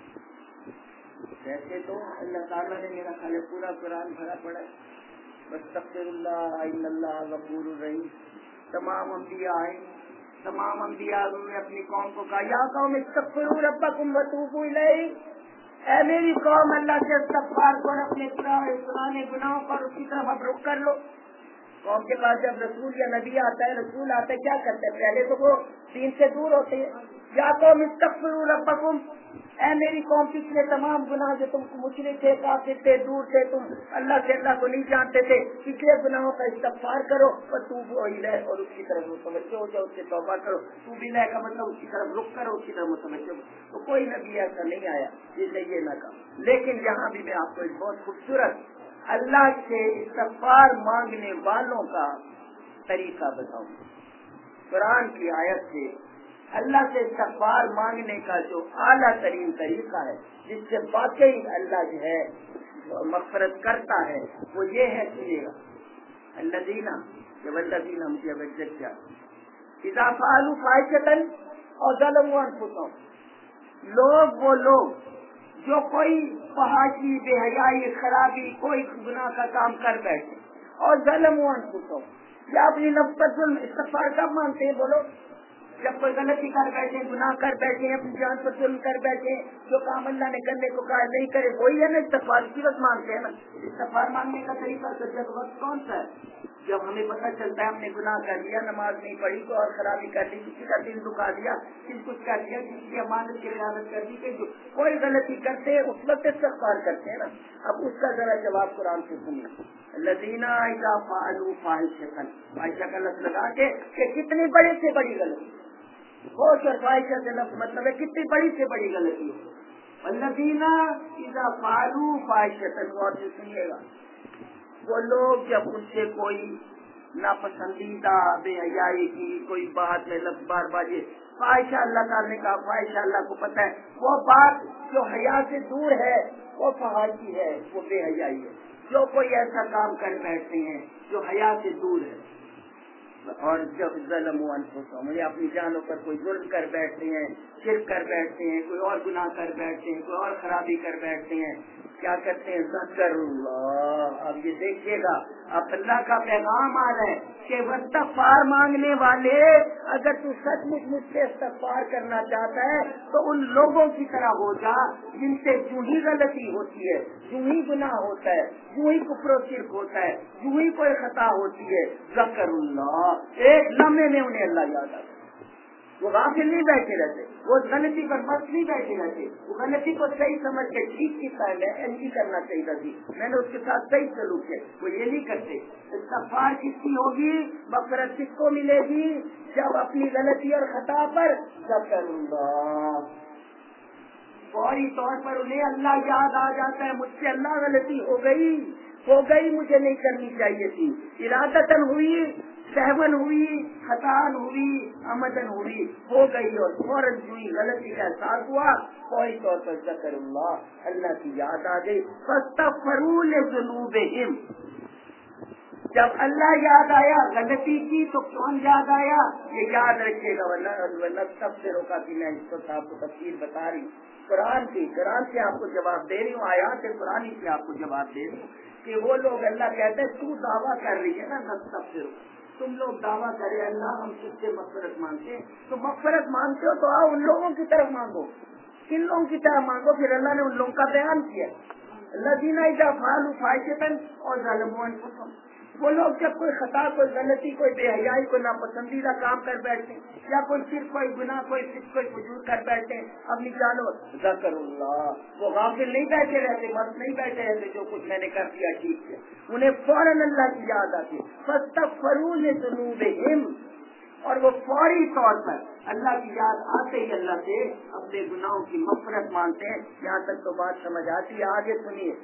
वैसे तो अल्लाह ताला ने मेरा ख्याल पूरा कुरान भरा पड़ा है, वस्तगफिरुल्लाह इन्नल्लाह गफूरुर रहीम। तमाम अंबिया ने अपनी कौम को कहा, या कौम इस्तगफिरू रब्बकुम वतूबू इलैहि, ऐ मेरी कौम अल्लाह से इस्तग़फ़ार करो, अपने पुराने गुनाहों पर उसकी तरफ अब रुख कर लो। कौम के पास जब रसूल या नबी आता है, रसूल आता है, क्या करते हैं? पहले तो वो दीन से दूर होते हैं। या कौम इस्तग़फ़िरू रब्बकुम, ऐ मेरी कौम पिछले तमाम गुनाह जो तुम मुशरिक थे, काफिर थे, दूर थे, तुम अल्लाह से अल्लाह को नहीं जानते थे, पिछले गुनाहों का इस्तग़फ़ार करो, वतूबू इलैहि, और उसकी तरफ मुतवज्जो हो जाओ, उससे तौबा करो। तूब इलैहि का मतलब उसकी तरफ रुख करो, उसकी तरफ मुतवज्जो। तो कोई नबी ऐसा नहीं आया जिसने ये न कहा। लेकिन यहाँ भी मैं आपको एक बहुत खूबसूरत अल्लाह से इस्तग़फ़ार मांगने वालों का तरीका बताऊं। कुरान की आयत से अल्लाह से इस्तग़फ़ार मांगने का जो आला तरीन तरीका है, जिससे वाकई अल्लाह जो है मग़फ़िरत करता है, वो ये है, सुनिएगा। अल्लज़ीना, जब अल्लज़ीना मुझे वजह क्या, इज़ा फ़अलू फ़ाहिशतन और ज़लमू अनफ़ुसहुम, वो लोग जो कोई फहाशी, बेहयाई, खराबी, कोई गुनाह का काम कर बैठे और ज़लमू अनफ़ुसहुम, या अपनी नफ्स पर जुल्म, इस्तग़फ़ार कब मांगते हैं? बोलो, जब कोई गलती कर बैठे, गुनाह कर बैठे, अपनी जान पर जुल्म कर बैठे, जो काम अल्लाह ने करने को कहा नहीं करे, वही है ना इस्तग़फ़ार। उसी वक्त मांगते हैं ना। इस्तग़फ़ार मांगने का तरीका सजद वक्त कौन सा है? जब हमें पता चलता है हमने गुनाह कर लिया, नमाज नहीं पढ़ी को और खराबी कर ली, किसी का दिल दुखा दिया, किसी कुछ कर दिया, किसी की अमानत की रियासत कर दी, कि कोई गलती करते हैं उस वक्त इस्तग़फ़ार करते हैं ना। अब उसका जरा जवाब कुरान से सुनिए। लज़ीना इज़ा फ़अलू फ़ाहिशतन, फ़ाहिशा का लफ्ज़ लगा के कि कितनी बड़ी से बड़ी गलती, होश और फ़ाहिशा से लफ्ज़ मतलब है कितनी बड़ी से बड़ी गलती हो। लज़ीना इज़ा फ़अलू फ़ाहिशतन, गौर से सुनिएगा, वो लोग जब उनसे कोई नापसंदीदा बेहयाई की कोई बात में लफ्ज़ बार बाजे, फ़ाहिशा अल्लाह ताला ने कहा, फ़ाहिशा अल्लाह को पता है, वो बात जो हया से दूर है वो फहाशी है, वो बेहयाई है। जो कोई ऐसा काम कर बैठते हैं जो हया से दूर है, और जब ज़लमू अनफुसहुम, या अपनी जानों पर कोई जुल्म कर बैठते हैं, शिर्क कर बैठते हैं, कोई और गुनाह कर बैठते हैं, कोई और खराबी कर बैठते हैं, क्या करते हैं? ज़करुल्लाह। अब ये देखिएगा, अब अल्लाह का पैगाम आ रहा है कि इस्तग़फ़ार मांगने वाले, अगर तू सचमुच मुझसे इस्तग़फ़ार करना चाहता है तो उन लोगों की तरह हो जा जिनसे यूं ही गलती होती है, यूं ही गुनाह होता है, यूं ही कुफ्र शिर्क होता है, यूं ही कोई खता होती है। ज़करुल्लाह, एक लम्हे में उन्हें अल्लाह याद आता है। वो गाफिल नहीं बैठे रहते, वो गलती पर मस्त नहीं बैठे रहते, वो गलती को सही समझ के ठीक किया है, नहीं करना चाहिए थी, मैंने उसके साथ सही सलूक किया, वो ये नहीं करते। इस्तग़फ़ार किसकी होगी, मग़फ़िरत किसको मिलेगी? जब अपनी गलती और खता पर ज़करुल्लाह, फौरी तौर पर उन्हें अल्लाह याद आ जाता है, मुझसे अल्लाह गलती हो गई, मुझे नहीं करनी चाहिए थी, इरादतन हुई, सहवन हुई, खतान हुई, अमदन हुई, हो गई, और फौरन हुई गलती का एहसास हुआ, फौरी तौर पर ज़करुल्लाह, अल्लाह की याद आ गई। फस्तग़फ़रू लिज़ुनूबिहिम, जब अल्लाह याद आया गलती की तो कौन याद आया? ये याद रखिएगा, वरना तफ़सीरों का भी मैं इसको आपको तफ़सीर बता रही हूँ, कुरान से आपको जवाब दे रही हूँ, आयात कुरानी से आपको जवाब दे रही हूँ कि वो लोग, अल्लाह कहते हैं तू दावा कर रही है ना, तफ़सीर तुम लोग दावा करे अल्लाह हम तुझसे मग़फ़िरत मांगते हैं, तो मग़फ़िरत मांगते हो तो आओ उन लोगों की तरफ मांगो, किन लोगों की तरफ मांगो? फिर अल्लाह ने उन लोगों का बयान किया, लज़ीना इज़ा फ़अलू फ़ाहिशतन और ज़लमू अनफुसहुम, वो लोग जब कोई खता, कोई गलती, कोई बेहयाई, कोई नापसंदीदा काम कर बैठते, या कोई सिर्फ कोई गुनाह, कोई फजूल कर बैठते, अपनी जानो ज़करुल्लाह, वो गाफिल नहीं बैठे रहते, मस्त नहीं बैठे रहते, जो कुछ मैंने कर दिया ठीक है, उन्हें फौरन अल्लाह की याद आती, फस्तग़फ़रू लिज़ुनूबिहिम, और वो फौरी तौर पर अल्लाह की याद आते ही अल्लाह से अपने गुनाहों की मग़फ़िरत मांगते हैं। यहाँ तक तो बात समझ आती है, आगे सुनिए।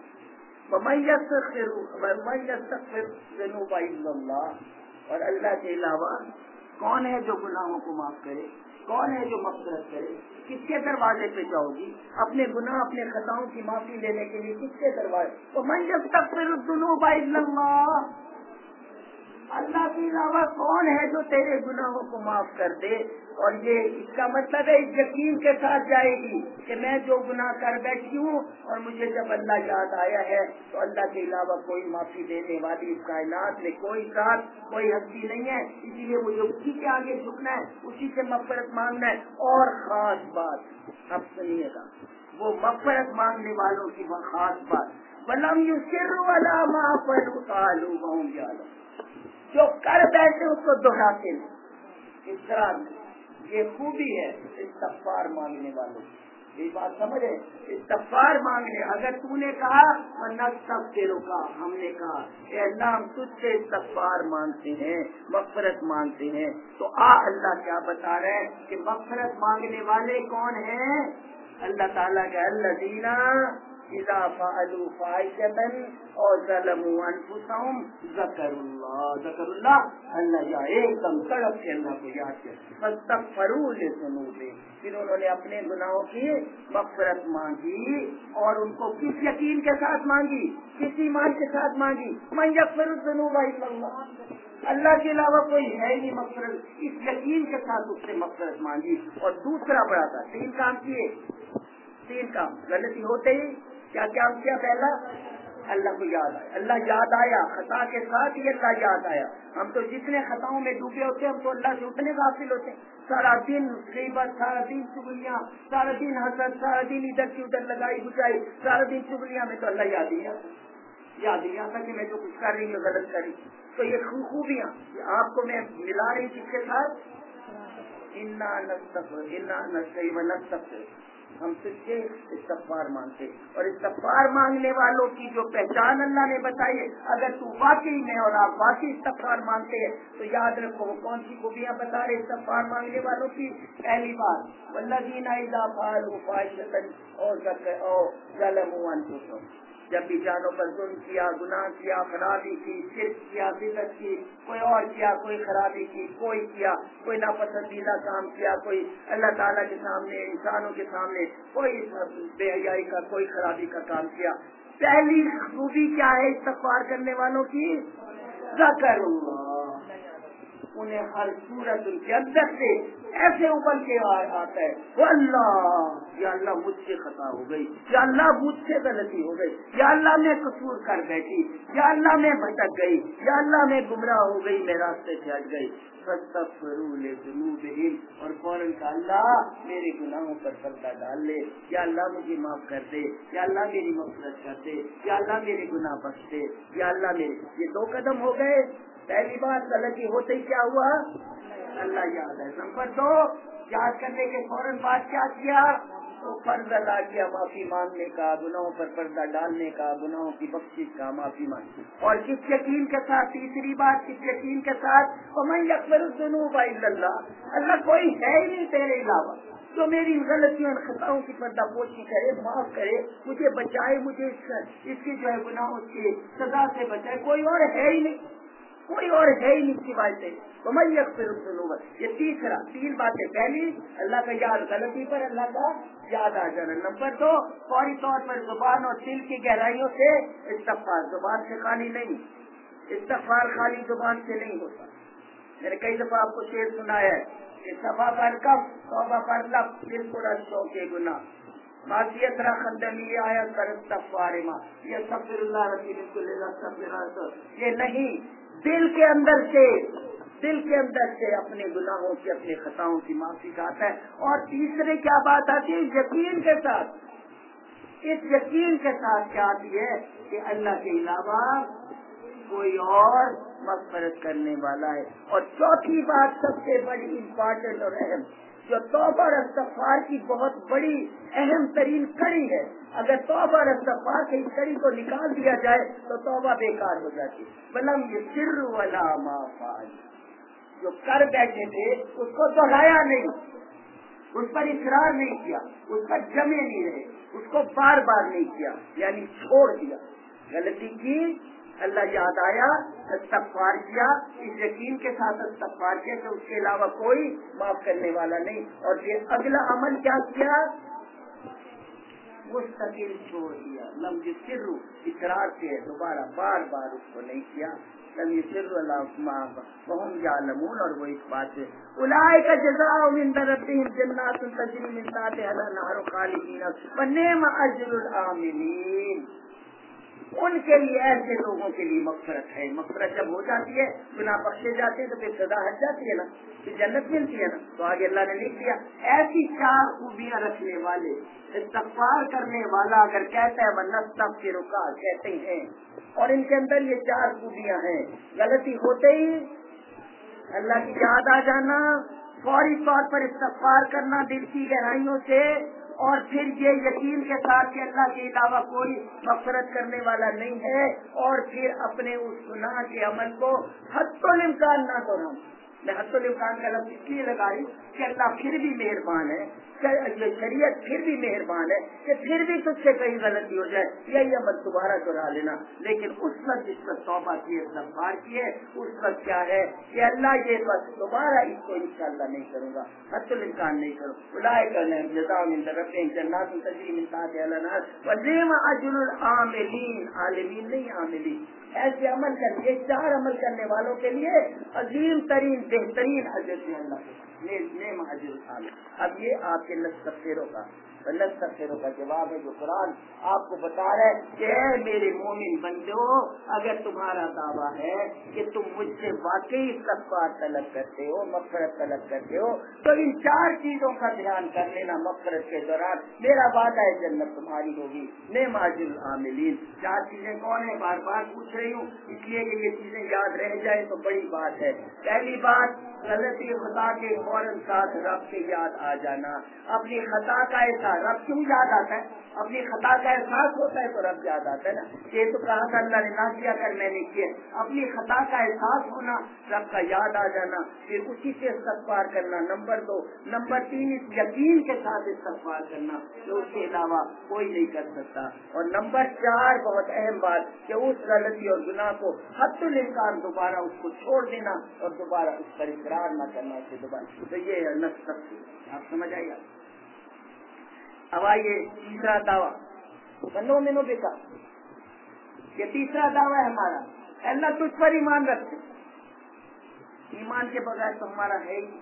और अल्लाह के अलावा कौन है जो गुनाहों को माफ करे, कौन है जो मग़फ़िरत करे? किसके दरवाजे पे जाओगी अपने गुनाह, अपने खताओं की माफी लेने के लिए? किसके दरवाजे? तो اللہ کے علاوہ کون ہے جو تیرے گناہوں کو معاف کر دے؟ اور یہ اس کا مطلب ہے اس یقین کے ساتھ جائے گی کہ میں جو گناہ کر بیٹھی ہوں اور مجھے جب اللہ یاد آیا ہے تو اللہ کے علاوہ کوئی معافی دینے والی اس کائنات میں کوئی ذات کوئی ہستی نہیں ہے، اسی لیے مجھے اسی کے آگے جھکنا ہے، اسی سے مغفرت مانگنا ہے۔ اور خاص بات اب سنیے گا، وہ مغفرت مانگنے والوں کی وہ خاص بات، وَلَمْ يُصِرُّوا عَلَىٰ مَا فَعَلُوا وَهُمْ يَعْلَمُونَ، جو کر بیٹھے اس کو دہراتے نہیں۔ اس طرح یہ خوبی ہے استغفار مانگنے والوں کی، یہ بات سمجھے، استغفار مانگنے، اگر تو نے کہا وَنَسْتَغْفِرُ کا، ہم نے کہا اے اللہ ہم تجھ سے استغفار مانگتے ہیں، مغفرت مانگتے ہیں، تو اللہ کیا بتا رہے ہیں کہ مغفرت مانگنے والے کون ہیں؟ اللہ تعالیٰ کے الذین اذا فعلوا فاحشة اور ظلموا انفسهم ذکر اللہ اللہ یا ایک دم تڑپ کے اللہ کو یاد کیا، فاستغفروا لذنوبہم، پھر انہوں نے اپنے گناہوں کی مغفرت مانگی، اور ان کو کس یقین کے ساتھ مانگی، کس ایمان کے ساتھ مانگی، من یغفر الذنوب الا اللہ، اللہ کے علاوہ کوئی ہے نہیں مغفرت، اس یقین کے ساتھ اس سے مغفرت مانگی۔ اور دوسرا بڑا تھا، 3 کام کیے، 3 کام غلطی ہوتے ہی کیا کیا؟ پہلا اللہ کو یاد آیا، اللہ یاد آیا، خطا کے ساتھ ہی اللہ یاد آیا۔ ہم تو جتنے خطاؤں میں ڈوبے ہوتے ہیں ہم تو اللہ سے اتنے غافل ہوتے ہیں، سارا دن غیبت، سارا دن چغلیاں، سارا دن حسد، سارا دن ادھر کی ادھر لگائی بجائی، سارا دن چغلیاں میں تو اللہ یاد ہی آتا کہ میں جو کچھ کر رہی ہوں غلط کر رہی ہوں۔ تو یہ خوبیاں آپ کو میں ملا رہی کس کے ساتھ، انا نستغفر، ہم تجھ سے استغفار مانگتے، اور استغفار مانگنے والوں کی جو پہچان اللہ نے بتائی ہے، اگر تو واقعی میں اور آپ واقعی استغفار مانگتے ہیں تو یاد رکھو وہ کون سی خوبیاں بتا رہے استغفار مانگنے والوں کی۔ پہلی بات والذین اذا فعلوا فاحشة او ظلموا انفسهم، جب بھی جانوں پر ظلم کیا، گناہ کیا، خرابی کی، شرک کیا، بدعت کی، کوئی اور کیا، کوئی خرابی کی، کوئی کیا، کوئی ناپسندیدہ کام کیا، کوئی اللہ تعالیٰ کے سامنے، انسانوں کے سامنے کوئی بے حیائی کا، کوئی خرابی کا کام کیا، پہلی خوبی کیا ہے استغفار کرنے والوں کی؟ ذکر اللہ، انہیں ہر صورت ان کے اندر سے ایسے ابل کے آتا ہے، وہ اللہ یا اللہ مجھ سے خطا ہو گئی، یا اللہ مجھ سے غلطی ہو گئی، یا اللہ میں قصور کر بیٹھی، یا اللہ میں بھٹک گئی، یا اللہ میں گمراہ ہو گئی، میں راستے سے ہٹ گئی، فاستغفروا لذنوبہم، اور فوراً کا اللہ میرے گناہوں پر پردہ ڈال لے، یا اللہ مجھے معاف کر دے، یا اللہ میری مغفرت کر دے، یا اللہ میرے گناہ بخش دے، یا اللہ میرے، یہ 2 قدم ہو گئے۔ پہلی بات غلطی ہوتے ہی کیا ہوا؟ اللہ یاد ہے۔ نمبر 2 یاد کرنے کے فوراً بعد کیا کیا؟ تو فرض ادا کیا، معافی مانگنے کا، گناہوں پر پردہ ڈالنے کا، گناہوں کی بخشش کا، معافی مانگنے، اور کس یقین کے ساتھ؟ تیسری بات کس یقین کے ساتھ؟ وَمَن يَغْفِرُ الذُّنُوبَ إِلَّا اللَّهُ، اللہ کوئی ہے ہی نہیں تیرے علاوہ جو میری غلطیوں اور خطاؤں کی پردہ پوشی کرے، معاف کرے، مجھے بچائے، مجھے اس کی جو ہے گناہوں کی سزا سے بچائے، کوئی اور ہے ہی نہیں، کوئی اور ہے ہی نہیں سوائے سے۔ وَمَن يَغْفِرُ الذُّنُوبَ، یہ تیسرا، 3 باتیں، پہلی اللہ کا یاد، غلطی پر اللہ کا یاد آ جانا۔ نمبر 2 فوری طور پر زبان اور دل کی گہرائیوں سے استغفار، زبان سے خالی نہیں، استغفار خالی زبان سے نہیں ہوتا۔ میں نے کئی دفعہ آپ کو شعر سنایا ہے کہ صفا پر کف توبہ پر لب دل پر اشوں کے گناہ معصیت را خندمی آیا کر استغفار ماں، یہ استغفر اللہ ربی بالکل استغفر، یہ نہیں، دل کے اندر سے اپنے گناہوں کی، اپنے خطاؤں کی معافی چاہتا ہے۔ اور تیسرے کیا بات آتی ہے؟ یقین کے ساتھ، اس یقین کے ساتھ کیا آتی ہے کہ اللہ کے علاوہ کوئی اور مغفرت کرنے والا ہے۔ اور چوتھی بات سب سے بڑی امپورٹنٹ اور اہم، جو توبہ اور استغفار کی بہت بڑی اہم ترین کڑی ہے، اگر توبہ اور استغفار کی اس کڑی کو نکال دیا جائے تو توبہ بیکار ہو جاتی ہے۔ وَلَمْ يُصِرُّوا عَلَىٰ مَا فَعَلُوا، جو کر بیٹھے تھے اس کو دہرایا نہیں، اس پر اصرار نہیں کیا، اس پر جمے نہیں رہے، اس کو بار بار نہیں کیا، یعنی چھوڑ دیا، غلطی کی، اللہ یاد آیا، استغفار کیا، اس یقین کے ساتھ استغفار کیا کہ اس کے علاوہ کوئی معاف کرنے والا نہیں، اور یہ اگلا عمل کیا کیا؟ مستقل چھوڑ دیا، لم یصروا، اقرار سے دوبارہ بار بار اس کو نہیں کیا، लम युसिर्रु अला मा वहुम यालमून, और वो इस बात से उलाइका जज़ाओहुम इंदा रब्बिहिम जन्नातुन तजरी मिन तहतिहा अल-अनहारु खालिदीन व निअमा अज्रुल आमिलीन। उनके लिए, ऐसे लोगों के लिए मग़फ़िरत है। मग़फ़िरत जब हो जाती है, गुनाह बख्शे जाते हैं, तो फिर सजा हट जाती है ना, फिर जन्नत मिलती है ना। तो आगे अल्लाह ने लिख दिया, ऐसी 4 खूबियां रखने वाले, इस्तग़फ़ार करने वाला अगर कहता है वनस्तग़फ़िरुका कहते हैं, और इनके अंदर ये 4 खूबियां हैं। गलती होते ही अल्लाह की याद आ जाना, फौरी तौर पर इस्तग़फ़ार करना दिल की गहराइयों से, और फिर ये यकीन के साथ कि अल्लाह के अलावा कोई मग़फ़िरत करने वाला नहीं है, और फिर अपने उस गुनाह के अमल को हद्दुल इम्कान ना करो। मैं हद्दुल इम्कान का लफ्ज़ इसलिए लगाई कि अल्लाह फिर भी मेहरबान है, शरीयत फिर भी मेहरबान है कि फिर भी तुझसे कहीं गलती हो जाए, यही अमल दोबारा दोहरा लेना। लेकिन उस वक्त जिस वक्त तौबा की है, इस्तग़फ़ार की है, उस वक्त क्या है कि अल्लाह ये बस दोबारा इसको इंशाअल्लाह नहीं करूँगा, हद्दुल इम्कान नहीं करूँ। उलाइका लहुम जज़ाओ मिन रब्बिहिम जन्नातुन तजरी मिन तहतिहा अल-अनहार व निअमा अज्रुल आमिलीन। आलिमीन नहीं, आमिलीन। ऐसे अमल करके 4 अमल करने वालों के लिए अजीम तरीन बेहतरीन अजर है अल्लाह नेम अजर आल। अब ये आपके नस्तग़फ़िरों का जवाब है जो कुरान आपको बता रहा है कि ऐ मेरे मोमिन बंदो, अगर तुम्हारा दावा है कि तुम मुझसे वाकई इस्तग़फ़ार तलब करते हो, मग़फ़िरत तलब करते हो, तो इन 4 चीजों का ध्यान कर लेना। मग़फ़िरत के दौरान मेरा वादा है जन्नत तुम्हारी होगी। नेम अजुल आमिलीन। 4 चीजें कौन है, बार बार पूछ रही हूँ इसलिए कि ये चीजें याद रह जाए तो बड़ी बात है। पहली बात, गलती खता के फौरन साथ रब की याद आ जाना। अपनी खता का एहसास, रब क्यों याद आता है? अपनी खता का एहसास होता है तो रब याद आता है ना। ये तो कहा था अल्लाह ने ना किया कर मैंने किया। अपनी खता का एहसास होना, रब का याद आ जाना, फिर उसी से इस्तग़फ़ार करना। नंबर 2, नंबर 3 इस यकीन के साथ इस्तग़फ़ार करना जो उसके अलावा कोई नहीं कर सकता। और नंबर 4 बहुत अहम बात कि उस गलती और गुनाह को हद्दुल इम्कान दोबारा उसको छोड़ देना और दोबारा उस पर इकरार न करना उसे दोबारा। तो ये है नस्तग़फ़िर। आप समझ आइएगा। अब आइए तीसरा दावा, बनो मिनो बेका। ये तीसरा दावा है हमारा, अल्लाह तुझ पर ईमान रखते। ईमान के बगैर तो हमारा है ही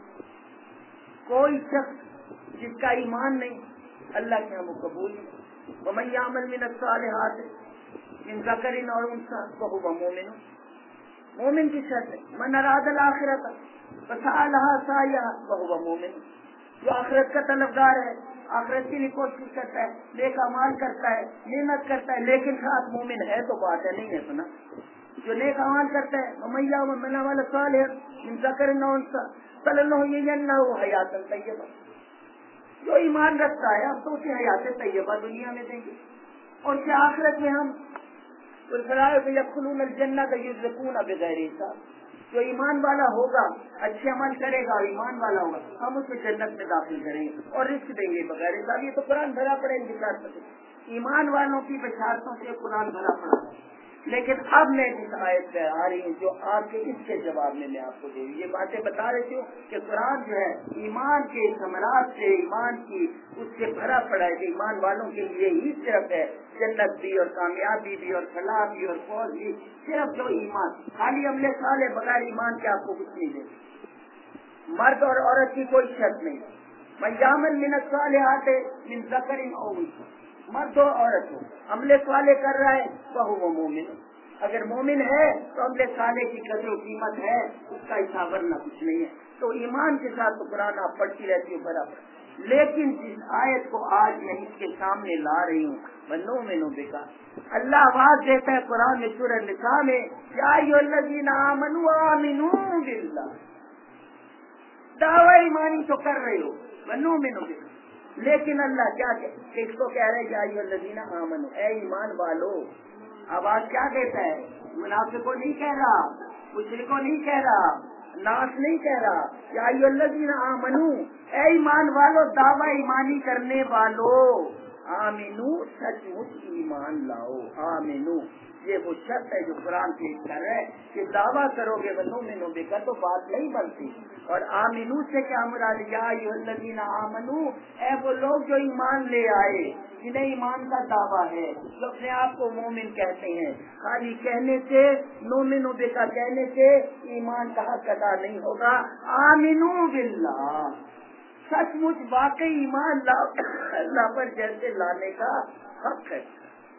कोई शख्स जिसका ईमान नहीं, अल्लाह के हम कबूल नहीं। वमन यामल मिनस सालिहात मिन ज़करिन और उनसा फहुव मोमिन। मोमिन की शर्त है मन अरादल आखिरत फसअलहा सायहा फहुव मोमिन। जो आखिरत का तलबगार है, आखिरत के लिए कोशिश करता है, नेक अमाल करता है, मेहनत करता है, लेकिन साथ मोमिन है तो बात है, नहीं है सुना। जो नेक अमाल करता है मैया मना वाला साल है हयातन तैयबा। जो ईमान रखता है अब तो उसे हयात तैयबा दुनिया में देंगे, और क्या आखिरत में हम जन्नत युज़क़ून बिग़ैर हिसाब। जो ईमान वाला होगा, अच्छे अमल करेगा, ईमान वाला होगा, हम उसे जन्नत में दाखिल करेंगे और रिस्क देंगे बगैर हिसाब। ये तो कुरान भरा पड़े इन बिशारतों से, ईमान वालों की बिशारतों से कुरान भरा पड़ा। लेकिन अब मैं जिस आयत पे आ रही हूँ जो आपके इसके जवाब में मैं आपको दे रही हूँ, ये बातें बता रही हूँ कि कुरान जो है ईमान के समरात से, ईमान की उससे भरा पड़ा है कि ईमान वालों के लिए ही सिर्फ है जन्नत भी और कामयाबी भी और फलाह भी और फौज भी। सिर्फ जो ईमान, खाली अमले साले बगैर ईमान के आपको कुछ नहीं देते। मर्द और औरत की कोई शर्त नहीं। मय्यामल मिनस सालिहात मिन ज़करिन औ उन्सा, मर्द हो औरत हो, अमले साले कर रहा है वह वो मोमिन। अगर मोमिन है तो अमले साले की कदर कीमत है, उसका हिसाब वरना कुछ नहीं है। तो ईमान के साथ तो कुरान आप पढ़ती रहती हो बराबर। लेकिन जिस आयत को आज मैं इसके सामने ला रही हूँ, बनो मेनो बेका, अल्लाह आवाज देता है कुरान में सूरह निसा में, या अय्युहल्लज़ीना आमनू आमिनू बिल्लाह। दावा ईमानी तो कर रहे हो, बनो मेनो बेका, लेकिन अल्लाह क्या किसको कह रहे हैं? या अय्युहल्लज़ीना आमनू, ऐ ईमान वालो। आवाज क्या कहता है? मुनाफिक को नहीं कह रहा, मुशरिक को नहीं कह रहा, नास नहीं कह रहा। या अय्युहल्लज़ीना आमनू, ऐ ईमान वालो, दावा ईमानी करने वालो, आमिनू सचमुच ईमान लाओ। आमिनू یہ وہ شرط ہے جو قرآن پیش کر رہا ہے کہ دعویٰ کرو گے وَنُؤْمِنُ بِكَ تو بات نہیں بنتی. اور آمنو سے کیا مراد ہے؟ یا ایھا الذین آمنو، اے وہ لوگ جو ایمان لے آئے، جنہیں ایمان کا دعویٰ ہے، جو اپنے آپ کو مومن کہتے ہیں. خالی کہنے سے، نؤمن بک کہنے سے ایمان کا حق ادا نہیں ہوگا. آمنو باللہ، سچ مچ واقعی ایمان اللہ پر جیسے لانے کا حق ہے.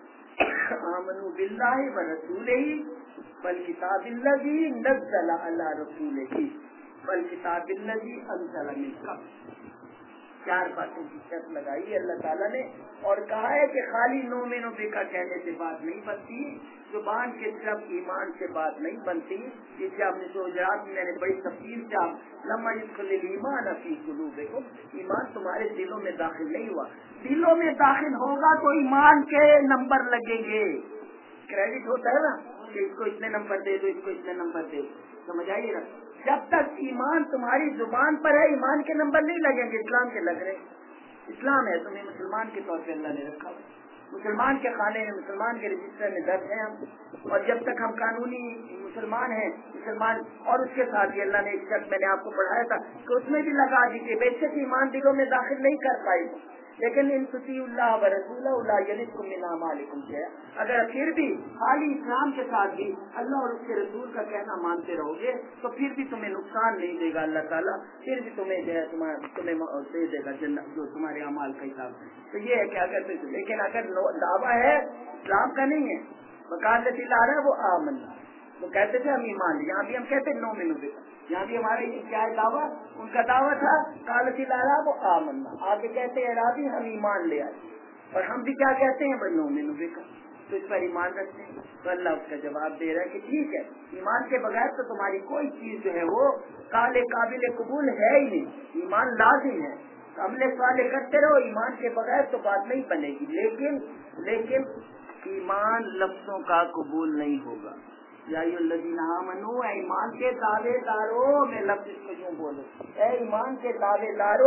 آمنو باللہ ورسولہ والکتاب الذی نزل علی رسولہ والکتاب الذی انزل من قبل. 4 باتوں کی شرط لگائی اللہ تعالیٰ نے اور کہا ہے کہ خالی نؤمن بک کہنے سے بات نہیں بنتی، زبان کے صرف ایمان سے بات نہیں بنتی. جس سے آپ نے حجرات میں نے بڑی تفصیل سے لما يدخل الایمان فی قلوبکم، ایمان تمہارے دلوں میں داخل نہیں ہوا. دلوں میں داخل ہوگا تو ایمان کے نمبر لگیں گے. کریڈٹ ہوتا ہے نا کہ اس کو اتنے نمبر دے دو، اس کو اتنے نمبر دے دو، سمجھ آئیے نا. جب تک ایمان تمہاری زبان پر ہے ایمان کے نمبر نہیں لگیں گے. اسلام کے لگ رہے ہیں، اسلام ہے تمہیں مسلمان کے طور پہ اللہ نے رکھا ہوا، مسلمان کے خانے میں، مسلمان کے رجسٹر میں درج ہیں ہم. اور جب تک ہم قانونی مسلمان ہیں، مسلمان، اور اس کے ساتھ ہی اللہ نے ایک شرط میں نے آپ کو پڑھایا تھا کہ اس میں بھی لگا دی کہ بے شک ایمان دلوں میں داخل نہیں کر پائے، لیکن ان تطیعوا اللہ ورسولہ لا یلدکم من اعمالکم شیئا. اگر پھر بھی خالی اسلام کے ساتھ بھی اللہ اور اس کے رسول کا کہنا مانتے رہو گے تو پھر بھی تمہیں نقصان نہیں دے گا اللہ تعالیٰ، پھر بھی تمہیں جو ہے تمہیں دے دے گا جنت جو تمہارے اعمال کا حساب. تو یہ ہے کہ اگر لیکن اگر دعویٰ ہے اسلام کا نہیں ہے، وقال الذین آ رہا ہے وہ آمنا، وہ کہتے تھے ہم ایمان لے. یہاں بھی ہم کہتے ہیں نؤمن بک، یہاں بھی ہمارا کیا ہے دعویٰ، ان کا دعویٰ تھا قال الذین آ رہا وہ آمنا، آگے کہتے ہیں راضی ہم ایمان لے آئے. اور ہم بھی کیا کہتے ہیں بھائی نؤمن بک، تو اس پر ایمان رکھتے ہیں. تو اللہ اس کا جواب دے رہا ہے کہ ٹھیک ہے، ایمان کے بغیر تو تمہاری کوئی چیز جو ہے وہ قابل قبول ہے ہی نہیں. ایمان لازم ہے، عمل صالح کرتے رہو، ایمان کے بغیر تو بات نہیں بنے گی. لیکن ایمان لفظوں کا قبول نہیں ہوگا. یا ایھا الذین آمنوا، اے ایمان کے دعوے دارو، میں لفظ اس کو یوں بولوں، اے ایمان کے دعوے دارو،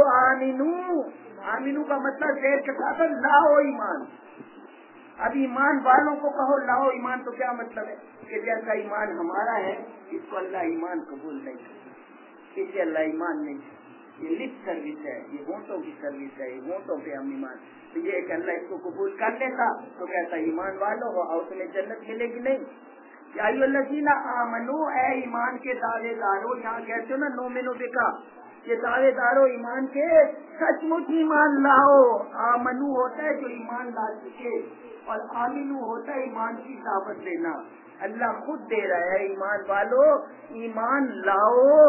آمنو کا مطلب زیر کے ساتھ لاؤ ایمان. اب ایمان والوں کو کہو لاؤ ایمان، تو کیا مطلب ہے کہ جیسا ایمان ہمارا ہے اس کو اللہ ایمان قبول نہیں کرتا، اسے اللہ ایمان نہیں. یہ لپ سروس ہے، یہ ہونٹوں کی سروس ہے، یہ ہونٹوں پہ ہم ایمان. تو یہ کہ اللہ اس کو قبول کر لیتا تو کہتا ایمان والوں ہو اور تمہیں جنت ملے گی نہیں. یا ایھا الذین آمنوا، اے ایمان کے دعوے دارو، یہاں کہتے ہو نا نؤمن بک، یہ دعوے دارو ایمان کے سچ مچ ایمان لاؤ. آمنو ہوتا ہے جو ایمان لا چکے، اور آمنو ہوتا ہے ایمان کی دعوت دینا. اللہ خود دے رہا ہے ایمان والو ایمان لاؤ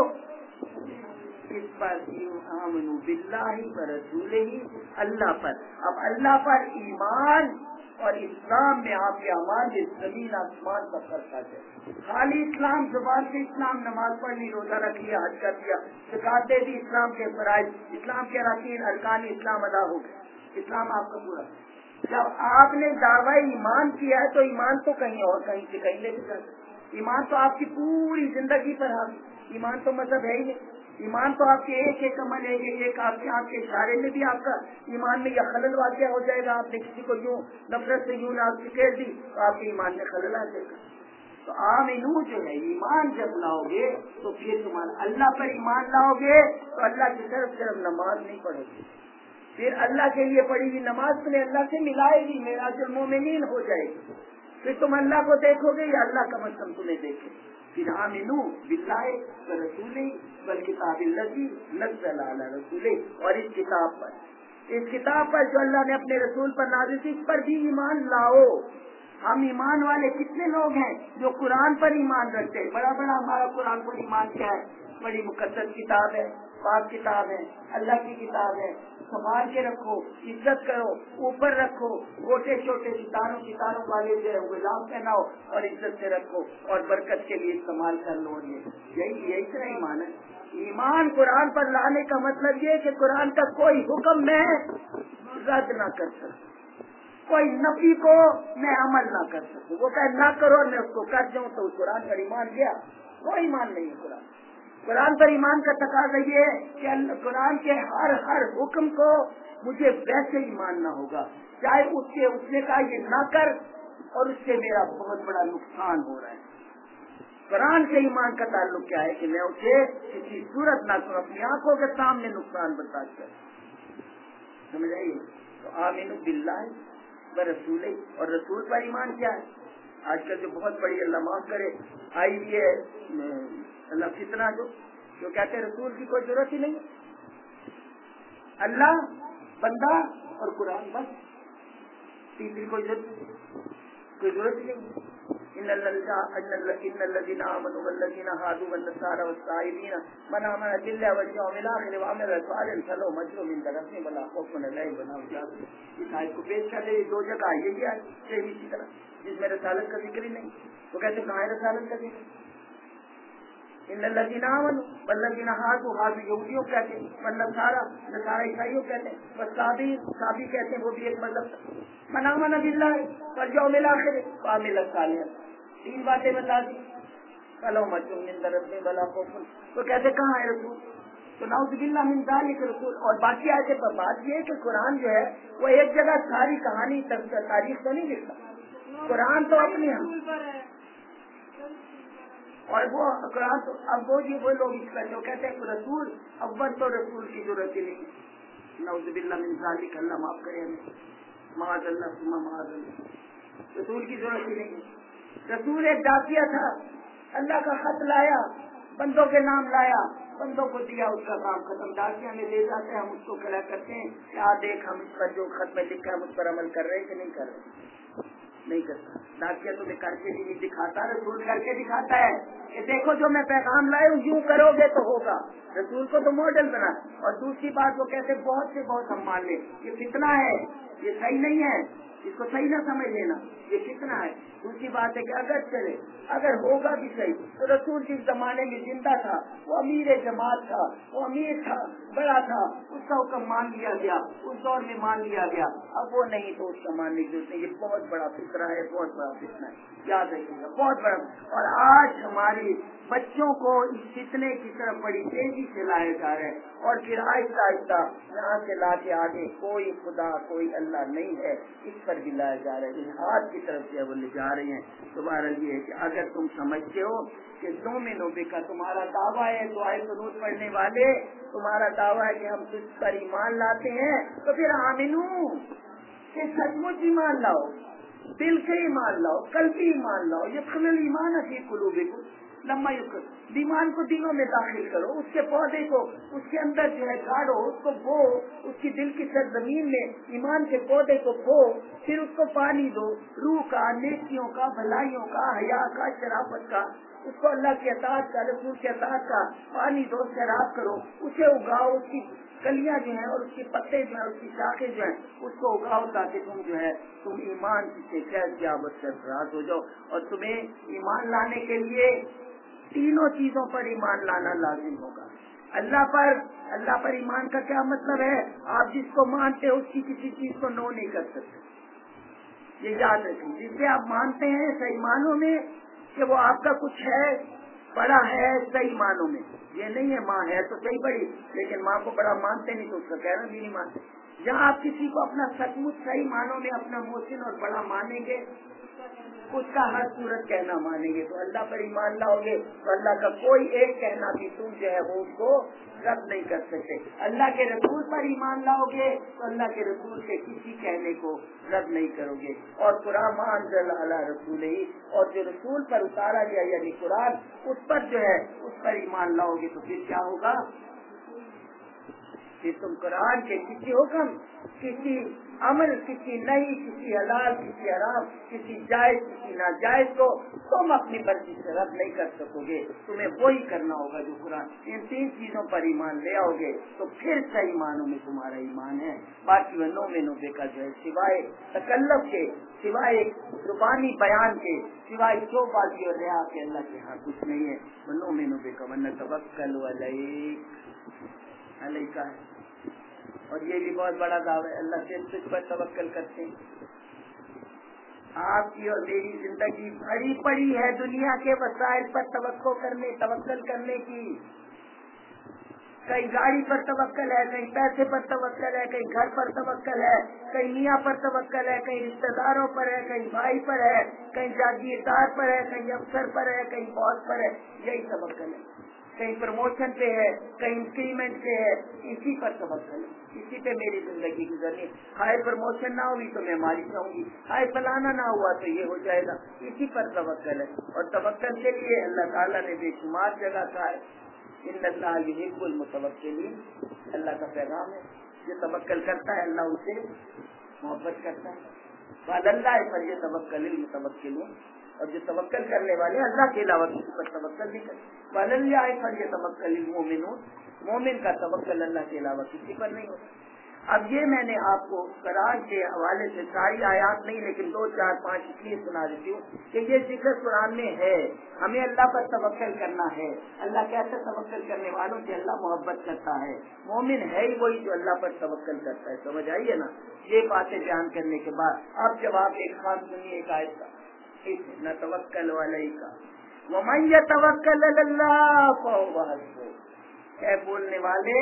اس پر، آمنو باللہ ورسولہ، اللہ پر. اب اللہ پر ایمان اور اسلام میں آپ کے اعمال زمین آسمان کا فرق ہے. خالی اسلام زبان سے اسلام، نماز پڑھ لی، روزہ رکھ لیا، حج کر دیا، زکات دے دی، اسلام کے فرائض، اسلام کے اراکین ارکان اسلام ادا ہو گئے، اسلام آپ کا پورا. جب آپ نے دعویٰ ایمان کیا ہے تو ایمان تو کہیں اور کہیں سے کہیں لے کے جاتے. ایمان تو آپ کی پوری زندگی پر حاوی، ایمان تو مذہب ہے ہی نہیں. ایمان تو آپ کے ایک عمل ہے، ایک آپ کے اشارے میں بھی آپ کا ایمان میں یہ خلل واقع ہو جائے گا. آپ نے کسی کو یوں نفرت سے یوں ناز سکیڑ دی تو آپ کے ایمان میں خلل آ جائے گا. تو آمنو جو ہے ایمان جب لاؤ گے تو پھر تمہارا اللہ پر ایمان لاؤ گے تو اللہ کی طرف صرف نماز نہیں پڑھو گے، پھر اللہ کے لیے پڑھی ہوئی نماز تمہیں اللہ سے ملائے گی، معراج المومنین ہو جائے گی. پھر تم اللہ کو دیکھو گے یا اللہ کا مقام تمہیں دیکھے. پھر آمنو باللہ ورسولہ والکتاب الذی نزل علی رسولہ، اور اس کتاب پر جو اللہ نے اپنے رسول پر نازل کی اس پر بھی ایمان لاؤ. ہم ایمان والے کتنے لوگ ہیں جو قرآن پر ایمان رکھتے ہیں. بڑا ہمارا قرآن پر ایمان کیا ہے، بڑی مقدس کتاب ہے، پاک کتاب ہے، اللہ کی کتاب ہے. سنبھال کے رکھو، عزت کرو، اوپر رکھو، چھوٹے چھوٹے ستاروں والے جو ہے غلام پہناؤ اور عزت سے رکھو اور برکت کے لیے استعمال کر لو. یہی طرح ایمان ہے. ایمان قرآن پر لانے کا مطلب یہ کہ قرآن کا کوئی حکم میں رد نہ کر سکوں، کوئی نفی کو میں عمل نہ کر سکوں. وہ کہ نہ کرو میں اس کو کر جاؤں تو قرآن پر ایمان گیا. کوئی ایمان نہیں ہے قرآن پر ایمان کا تقاضا یہ ہے کہ قرآن کے ہر حکم کو مجھے ویسے ہی ماننا ہوگا، چاہے اس نے کہا یہ نہ کر اور اس سے میرا بہت بڑا نقصان ہو رہا ہے۔ قرآن سے ایمان کا تعلق کیا ہے کہ میں اسے کسی صورت نہ کروں، اپنی آنکھوں کے سامنے نقصان برداشت کروں، سمجھ آئیے؟ تو آمین باللہ و رسول، اور رسول پر ایمان کیا ہے؟ آج کل جو بہت بڑی اللہ معاف کرے آئی ہوئی ہے اللہ فتنہ، جو کہتے ہیں رسول کی کوئی ضرورت ہی نہیں، اللہ، بندہ اور قرآن، بس تیسری کوئی ضرورت ہی نہیں۔ ان الذين آمنوا والذين هادوا والنصارى والصائبين من آمن بالله واليوم الآخر وعمل صالحا فلهم أجر عند ربهم ولا خوف عليهم ولا هم يحزنون۔ اس آیت کو پیش کر دے، دو جگہ یہی ہے سیم اسی طرح، جس میں رسالت کا ذکر ہی نہیں، وہ کہتے ہیں کہاں ہے رسالت کا ذکر؟ ان الذين آمنوا والذين هادوا یہودیوں کہتے ہیں، والنصارى نصارى عیسائیوں کہتے ہیں، والصابی کہتے ہیں، وہ بھی ایک مذہب، من آمن بالله واليوم الآخر وعمل صالحا، تین باتیں بتا دی، فلهم أجر عند ربهم ولا خوف، تو کہتے کہاں ہے رسول؟ تو نعوذ باللہ من ذلک رسول۔ اور باقی آیتیں پر بات یہ ہے کہ قرآن جو ہے وہ ایک جگہ ساری کہانی تاریخ تو نہیں لکھتا، قرآن تو اپنی اور وہ قرآن تو اب وہ لوگ اس کا جو کہتے ہیں رسول اول تو رسول کی ضرورت ہی نہیں، نعوذ باللہ من ذلک، اللہ معاف کرے ہمیں، معاذ اللہ ثم معاذ اللہ، رسول کی ضرورت ہی نہیں۔ رسول ایک ڈاکیہ تھا، اللہ کا خط لایا، بندوں کے نام لایا، بندوں کو دیا، اس کا کام ختم، ڈاکیہ میں لے جاتے ہیں، ہم اس کو کھڑا کرتے ہیں کیا دیکھ ہم اس پر جو خط میں لکھا ہے اس پر عمل کر رہے ہیں کہ نہیں کر رہے؟ نہیں کرتا۔ ڈاکیہ تمہیں کر کے بھی نہیں دکھاتا، رسول کر کے دکھاتا ہے کہ دیکھو جو میں پیغام لائے ہوں یوں کرو گے تو ہوگا، رسول کو تو ماڈل بنا۔ اور دوسری بات وہ کہتے بہت سے بہت ہم مان لیں یہ فتنہ ہے، یہ صحیح نہیں ہے، اس کو صحیح نہ سمجھ لینا، یہ فتنہ ہے۔ دوسری بات ہے کہ اگر چلے، اگر ہوگا بھی صحیح تو رسول جس زمانے میں زندہ تھا وہ امیر جماعت تھا، وہ امیر تھا، بڑا تھا، اس کا حکم مان لیا گیا، اس دور میں مان لیا گیا، اب وہ نہیں تو اس کا ماننے کی ضرورت نہیں۔ یہ بہت بڑا فکرہ ہے، بہت بڑا فتنہ ہے، یاد رکھیے گا، بہت بڑا۔ اور آج ہماری بچوں کو اس فتنے کی طرف بڑی تیزی سے لایا جا رہا ہے، اور پھر آہستہ آہستہ یہاں سے لا کے آگے کوئی خدا کوئی اللہ نہیں ہے اس پر بھی لایا جا رہا ہے، جہاد کی طرف سے وہ لے جا رہے ہیں۔ تمہارا یہ ہے کہ اگر تم سمجھتے ہو کہ دومینو کا تمہارا دعویٰ ہے، دعائے قنوت پڑھنے والے تمہارا دعویٰ ہے کہ ہم تجھ پر ایمان لاتے ہیں، تو پھر آمنو کہ سچ مچ ایمان لاؤ، دل سے ایمان لاؤ، قلبی ایمان لاؤ، یدخل الایمان فی قلوبکم لما یدخل، ایمان کو دلوں میں داخل کرو، اس کے پودے کو اس کے اندر جو ہے گاڑو، اس کو بو، اس کی دل کی سرزمین میں ایمان کے پودے کو بو، پھر اس کو پانی دو، روح کا، نیکیوں کا، بھلائیوں کا، حیا کا، شرافت کا، اس کو اللہ کی اطاعت کا، رسول کی اطاعت کا پانی دو، سیراب کرو، اسے اگاؤ، اس کی کلیاں جو ہیں اور اس کے پتے جو ہیں، اس کی شاخیں جو ہیں، اس کو اگاؤ تاکہ تم جو ہے تم ایمان سے فیض یابت سرفراز ہو جاؤ۔ اور تمہیں ایمان لانے کے لیے تینوں چیزوں پر ایمان لانا لازم ہوگا۔ اللہ پر ایمان کا کیا مطلب ہے؟ آپ جس کو مانتے ہو اس کی کسی چیز کو نو نہیں کر سکتے، یہ یاد رکھیں۔ جس سے آپ مانتے ہیں صحیح معنوں میں کہ وہ آپ کا کچھ ہے، بڑا ہے صحیح معنوں میں، یہ نہیں ہے ماں ہے تو صحیح بڑی، لیکن ماں کو بڑا مانتے نہیں تو اس کا کہنا بھی نہیں مانتے۔ جہاں آپ کسی کو اپنا سچ مچ صحیح معنوں میں اپنا محسن اور بڑا مانیں گے، اس کا ہر صورت کہنا مانیں گے، تو اللہ پر ایمان لاؤ گے تو اللہ کا کوئی ایک کہنا بھی تم جو ہے وہ اس کو رد نہیں کر سکتے۔ اللہ کے رسول پر ایمان لاؤ گے تو اللہ کے رسول کے کسی کہنے کو رد نہیں کرو گے۔ اور قرآن انزل علی رسول ہی، اور جو رسول پر اتارا گیا یعنی قرآن، اس پر جو ہے اس پر ایمان لاؤ گے تو پھر کیا ہوگا؟ کہ تم قرآن کے کسی حکم، کسی عمل، کسی نہیں، کسی حلال، کسی حرام، کسی جائز، کسی ناجائز کو تم اپنی مرضی سے رد نہیں کر سکو گے، تمہیں وہی کرنا ہوگا جو قرآن۔ ان تین چیزوں پر ایمان لے آؤ گے تو پھر صحیح معنوں میں تمہارا ایمان ہے۔ باقی وہ نومے کا جو ہے سوائے تکلف کے، سوائے زبانی بیان کے، سوائے شو بازی اور ریا کے اللہ کے ہاں کچھ نہیں ہے۔ وہ نومے کا ورنہ توکل علیہ کا ہے، اور یہ بھی بہت بڑا دعویٰ ہے، اللہ سے تجھ پر توکل کرتے ہیں۔ آپ کی اور میری زندگی بھری پڑی ہے دنیا کے وسائل پر توکل کرنے کی، کہیں گاڑی پر توکل ہے، کہیں پیسے پر توکل ہے، کہیں گھر پر توکل ہے، کہیں میاں پر توکل ہے، کہیں رشتہ داروں پر ہے، کہیں بھائی پر ہے، کہیں جاگیردار پر ہے، کہیں افسر پر ہے، کہیں باس پر ہے. یہی توکل ہے. کہیں پروموشن پہ ہے، کہیں انکریمنٹ پہ ہے، اسی پر توکل ہے. اسی پہ میری زندگی گزرنی. ہائے پروموشن نہ ہوئی تو میں ماری جاؤں گی، ہائے فلانا نہ ہوا تو یہ ہو جائے گا. اسی پر توکل ہے. اور توکل کے لیے اللہ تعالیٰ نے بے شمار جگہ کہا ہے ان اللہ یحب المتوکلین. اللہ کا پیغام ہے، جو توکل کرتا ہے اللہ اسے محبت کرتا ہے. وعلی اللہ فلیتوکل المتوکلون. اور جو توکل کرنے والے اللہ کے علاوہ کسی پر توکل نہیں کرتے. وعلی اللہ فلیتوکل المؤمنون. مومن کا توکل اللہ کے علاوہ کسی پر نہیں ہوتا. اب یہ میں نے آپ کو قرآن کے حوالے سے ساری آیات نہیں لیکن 2 4 5 اس لیے سنا دیتی ہوں کہ یہ ذکر قرآن میں ہے. ہمیں اللہ پر توکل کرنا ہے. اللہ کیسے توکل کرنے والوں سے اللہ محبت کرتا ہے. مومن ہے ہی وہی جو اللہ پر توکل کرتا ہے. سمجھ آئیے نا. یہ باتیں بیان کرنے کے بعد اب جب آپ ایک خاص سنیے ایک آیت کا نہ توکل علیہ ومن یتوکل علی اللہ فہو حسبہ. اے بولنے والے،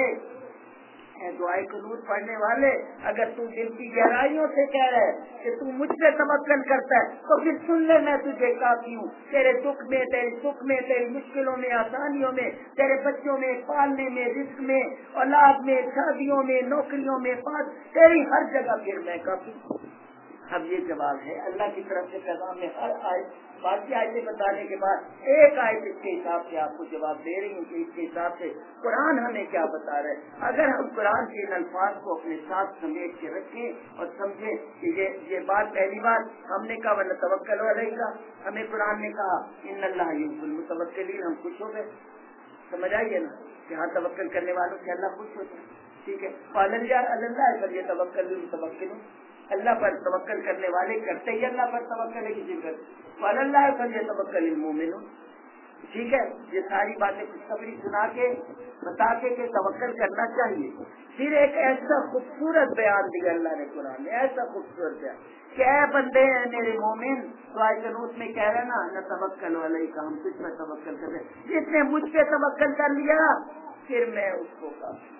اے دعائے قنوت پڑھنے والے، اگر تو دل کی گہرائیوں سے کہہ رہے کہ تو مجھ سے توکل کرتا ہے تو پھر سن لے میں تجھے کافی ہوں. تیرے دکھ میں، تیرے سکھ میں، تیری مشکلوں میں، آسانیوں میں، تیرے بچوں میں، پالنے میں، رزق میں، اولاد میں، شادیوں میں، نوکریوں میں، تیری ہر جگہ پھر میں کافی ہوں. اب یہ جواب ہے اللہ کی طرف سے پیغام میں. ہر آیت باقی آیتیں بتانے کے بعد ایک آیت اس کے حساب سے آپ کو جواب دے رہی ہوں کہ اس کے حساب سے قرآن ہمیں کیا بتا رہا ہے. اگر ہم قرآن کے ان الفاظ کو اپنے ساتھ سمیٹ کے رکھیں اور سمجھیں کہ یہ بات پہلی بات ہم نے کہا ورنہ توکل علیہ کا، ہمیں قرآن نے کہا ان اللہ یحب المتوکلین. ہم خوش ہو گئے. سمجھ آئیے نا کہ ہاں توکل کرنے والوں سے اللہ خوش ہوتے ہیں. ٹھیک ہے. اللہ پر یہ توکل المتوکلین. اللہ پر توکل کرنے والے کرتے ہی اللہ پر توکل ہے کسی پر. اللہ پر یہ توکل المؤمنون. ٹھیک ہے. یہ ساری باتیں خوشخبری سنا کے بتا کے کہ توکل کرنا چاہیے. پھر ایک ایسا خوبصورت بیان دیا اللہ نے قرآن میں، ایسا خوبصورت بیان کہ اے بندے ہیں میرے مومن. دعائے قنوت میں کہہ رہے نا نہ توکل علیہ کا، ہم تجھ پر توکل کر رہے. جس نے مجھ پہ توکل کر لیا پھر میں اس کو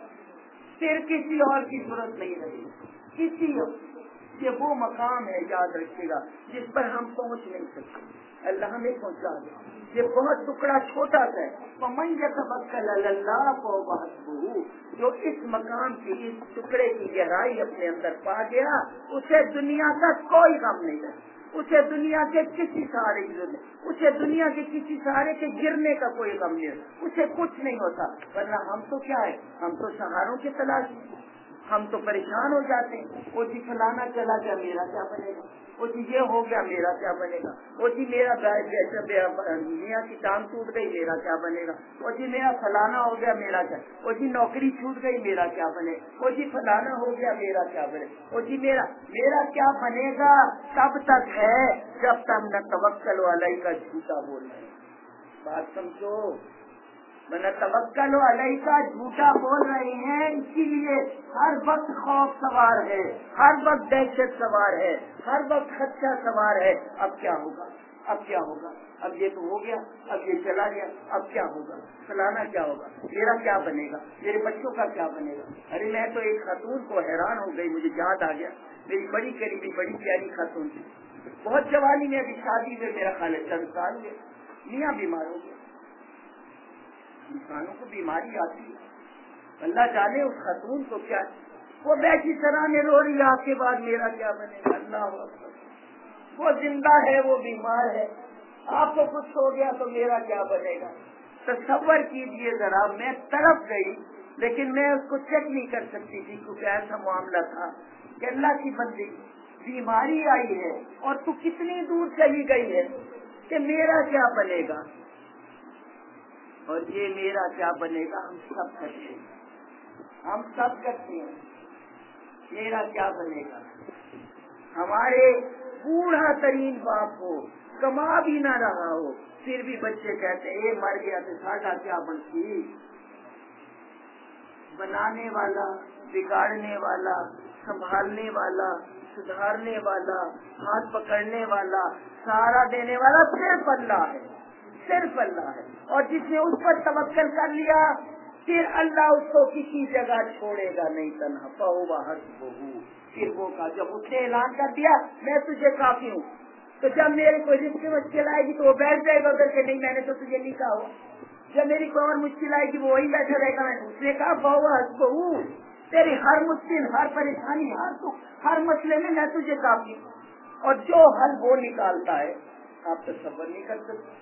پھر کسی اور کی ضرورت نہیں رہی. کسی اور یہ وہ مقام ہے، یاد رکھیے گا، جس پر ہم پہنچ نہیں سکتے. اللہ ہمیں پہنچا دے. یہ بہت ٹکڑا چھوٹا سا ہے. فمن یتوکل علی اللہ فہو حسبہ. جو اس مقام کی اس ٹکڑے کی گہرائی اپنے اندر پا گیا اسے دنیا کا کوئی غم نہیں ہے. اسے دنیا کے کسی سہارے کی ضرورت نہیں. اسے دنیا کے کسی سہارے کے گرنے کا کوئی غم نہیں ہے. اسے کچھ نہیں ہوتا. ورنہ ہم تو کیا ہے، ہم تو سہاروں کی تلاش میں، ہم تو پریشان ہو جاتے ہیں. وہ جی فلانا چلا گیا میرا کیا بنے گا، وہ جی یہ ہو گیا میرا کیا بنے گا، وہ جی میرا میاں کی ٹانگ ٹوٹ گئی میرا کیا بنے گا، وہ جی میرا فلانا ہو گیا میرا کیا، وہ جی نوکری چھوٹ گئی میرا کیا بنے، وہ جی فلانا ہو گیا میرا کیا بنے، وہ جی میرا کیا بنے گا. تب تک ہے جب تک نہ توکل علیہ کا جھوٹا بول رہے ہیں. بات سمجھو. میں توکل علیہ کا جھوٹا بول رہے ہیں، اسی لیے ہر وقت خوف سوار ہے، ہر وقت دہشت سوار ہے، ہر وقت خدشہ سوار ہے. اب کیا ہوگا، اب کیا ہوگا، اب یہ تو ہو گیا، اب یہ چلا گیا، اب کیا ہوگا، فلانا کیا ہوگا، میرا کیا بنے گا، میرے بچوں کا کیا بنے گا. ارے میں تو ایک خاتون کو حیران ہو گئی، مجھے یاد آ گیا. میری بڑی قریبی بڑی پیاری خاتون تھی، بہت جوانی میں، ابھی شادی میں میرا خیال ہے 4 سال ہوئے. میاں بیمار ہو گیا. انسانوں کو بیماری آتی ہے، اللہ جانے اس خاتون کو کیا. وہ بیٹھی سرانے رو رہی، آپ کے بعد میرا کیا بنے گا. اللہ اکبر. وہ زندہ ہے، وہ بیمار ہے. آپ کو کچھ ہو گیا تو میرا کیا بنے گا. تصور کیجئے ذرا. میں تڑپ گئی لیکن میں اس کو چیک نہیں کر سکتی تھی کیونکہ ایسا معاملہ تھا کہ اللہ کی بندی بیماری آئی ہے اور تو کتنی دور چلی گئی ہے کہ میرا کیا بنے گا. اور یہ میرا کیا بنے گا ہم سب کرتے ہیں، ہم سب کرتے ہیں. میرا کیا بنے گا. ہمارے بوڑھا ترین باپ ہو، کما بھی نہ رہا ہو، پھر بھی بچے کہتے ہیں مر گیا تو ساڈا کیا بنتی. بنانے والا، بگاڑنے والا، سنبھالنے والا، سدھارنے والا، ہاتھ پکڑنے والا، سہارا دینے والا صرف اللہ ہے، صرف اللہ ہے. اور جس نے اس پر توکل کر لیا پھر اللہ اس کو کسی جگہ چھوڑے گا نہیں تنہا، فہو حسبہ، پھر وہ کا جب اس نے اعلان کر دیا میں تجھے کافی ہوں، تو جب میرے کوئی رزق مشکل آئے گی تو وہ بیٹھ جائے گا ادھر کے نہیں میں نے تو تجھے نہیں کہا ہوا، جب میری کوئی اور مشکل آئے گی وہ وہی بیٹھا رہے گا، اس نے کہا فہو حسبہ، تیری ہر مشکل، ہر پریشانی، ہر دکھ، ہر مسئلے میں تجھے کافی ہوں، اور جو حل وہ نکالتا ہے آپ تصور نہیں کر سکتے،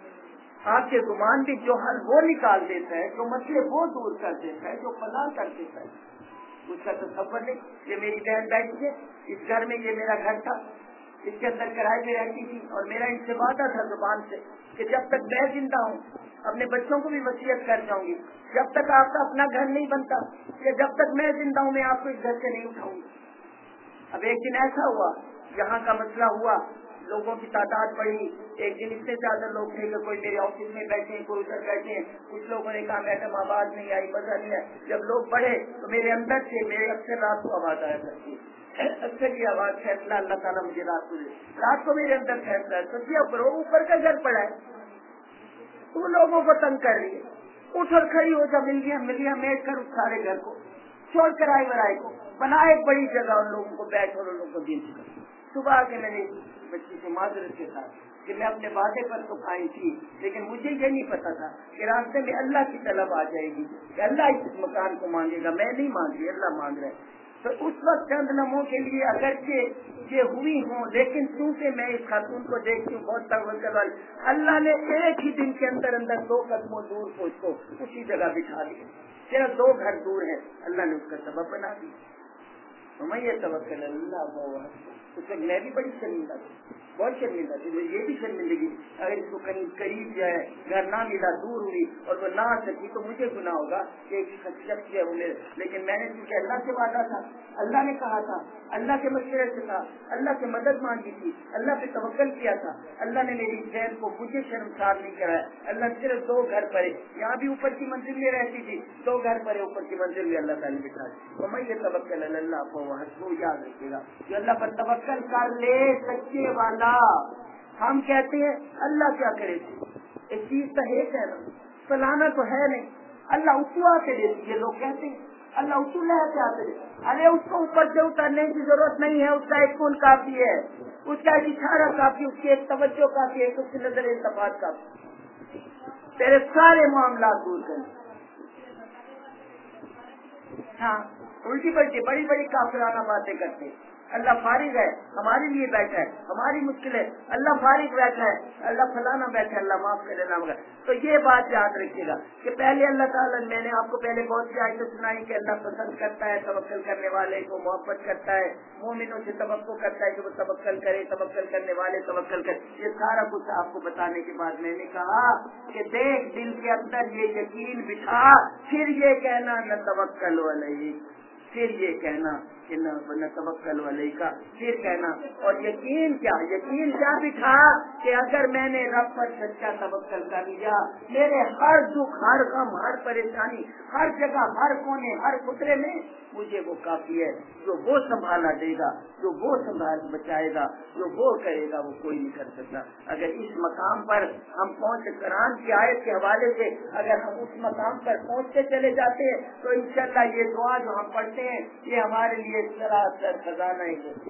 آپ کے گمان بھی جو حل وہ نکال دیتا ہے، جو مسئلے وہ دور کر دیتا ہے، جو فلاح کر دیتا ہے، اس کا تصور نہیں۔ یہ میری بہن بیٹھی ہے اس گھر میں، یہ میرا گھر تھا، اس کے اندر کرائے پہ رہتی تھی، اور میرا ان سے وعدہ تھا زبان سے کہ جب تک میں زندہ ہوں اپنے بچوں کو بھی وصیت کر جاؤں گی، جب تک آپ کا اپنا گھر نہیں بنتا کہ جب تک میں زندہ ہوں میں آپ کو اس گھر سے نہیں اٹھاؤں گی۔ اب ایک دن ایسا ہوا، یہاں کا مسئلہ ہوا، لوگوں کی تعداد بڑھی، ایک دن اس سے زیادہ لوگ تھے کہ کوئی میرے آفس میں بیٹھے ہیں، کوئی ادھر بیٹھے ہیں، کچھ لوگوں نے کہا میڈم آواز نہیں آئی، مزہ نہیں آیا، جب لوگ بڑھے تو میرے اندر سے میرے اکثر رات کو آواز آیا کرتی ہے، اکثر کی آواز فیصلہ اللہ تعالیٰ مجھے رات کو میرے اندر فیصلہ ہے، سوچیے اوپر کا گھر پڑا ہے تو لوگوں کو تنگ کر رہی ہے، اٹھ اور کھڑی ہو جا، ملیاں میٹ کر اس سارے گھر کو چھوڑ کر آئی ورائے کو بنا ایک بڑی جگہ، ان لوگوں کو بیٹھ اور ان لوگوں کو دین سکھا۔ صبح کے میں نے بچی سے معذرت کے ساتھ کہ میں اپنے وعدے پر تو قائم تھی، لیکن مجھے یہ نہیں پتا تھا کہ راستے میں اللہ کی طلب آ جائے گی کہ اللہ اس مکان کو مانگے گا، میں نہیں مانگ رہی، اللہ مانگ رہا ہے۔ تو اس وقت چند لمحوں کے لیے اگرچہ یہ ہوئی ہوں، لیکن چونکہ میں اس خاتون کو دیکھتی ہوں بہت توجہ والی، اللہ نے ایک ہی دن کے اندر 2 قدموں دور کو اس کو اسی جگہ بٹھا دیا، صرف 2 گھر دور ہے، اللہ نے اس کا سبب بنا دیا۔ تو میں یہ توکل اللہ ہوا، اس وقت میں بھی بڑی شرمندہ تھی، بہت شرمندہ تھی، یہ بھی شرمندگی اگر اس کو کہیں قریب جائے، گھر نہ ملا، دور ہوئی اور وہ نہ آ سکی تو مجھے گناہ ہوگا کہ ایک شخص ہے وہ میرے، لیکن میں نے چونکہ اللہ سے وعدہ تھا، اللہ نے کہا تھا، اللہ کے مشورے سے تھا، اللہ سے مدد مانگی تھی، اللہ پہ توکل کیا تھا، اللہ نے میری بہن کو مجھے شرمسار نہیں کرایا، اللہ صرف 2 گھر پڑے، یہاں بھی اوپر کی منزل میں رہتی تھی، 2 گھر پڑے اوپر کی منزل میں اللہ تعالیٰ نے بٹھا دی۔ تو میں یہ توکل اللہ کو وہ یاد رکھے گا جو اللہ پر توکل کر لے سچے والا۔ ہم کہتے ہیں اللہ کیا کرے تھے، ایک چیز تو ہے نا، فلانا تو ہے نہیں، اللہ اتو آ کے دیتی ہے، لوگ کہتے ہیں اللہ اتو لے کے آتے ہیں، ارے اس کو اوپر سے اترنے کی ضرورت نہیں ہے، اس کا ایک کن کافی ہے، اس کا ایک اشارہ کافی، اس کی ایک توجہ کافی ہے، اس کی نظر التفات کافی، تیرے سارے معاملات دور کریں۔ ہاں الٹی پلٹی بڑی بڑی کافرانہ باتیں کرتے، اللہ فارغ ہے ہمارے لیے بیٹھا ہے، ہماری مشکل ہے اللہ فارغ بیٹھا ہے، اللہ فلانا بیٹھا ہے، اللہ معاف کرے نہ مگر۔ تو یہ بات یاد رکھیے گا کہ پہلے اللہ تعالیٰ، میں نے آپ کو پہلے بہت سی آیتیں سنائی کہ اللہ پسند کرتا ہے توکل کرنے والے کو، محبت کرتا ہے، مومنوں سے توقع کرتا ہے کہ وہ توکل کرے، توکل کرنے والے توکل کرے، یہ سارا کچھ آپ کو بتانے کے بعد میں نے کہا کہ دیکھ دل کے اندر یہ یقین بٹھا، پھر یہ کہنا نہ توکل علیہ، پھر یہ کہنا کہ نہ توکل علیہ کا، پھر کہنا، اور یقین کیا بٹھا کہ اگر میں نے رب پر سچا توکل کر لیا، میرے ہر دکھ، ہر غم، ہر پریشانی، ہر جگہ، ہر کونے، ہر خطرے میں مجھے وہ کافی ہے، جو وہ سنبھالا دے گا، جو وہ سنبھال بچائے گا، جو وہ کرے گا وہ کوئی نہیں کر سکتا۔ اگر اس مقام پر ہم پہنچ، قرآن کی آیت کے حوالے سے اگر ہم اس مقام پر پہنچتے چلے جاتے ہیں تو انشاءاللہ یہ دعا جو ہم پڑھتے ہیں یہ ہمارے لیے سراسر خزانہ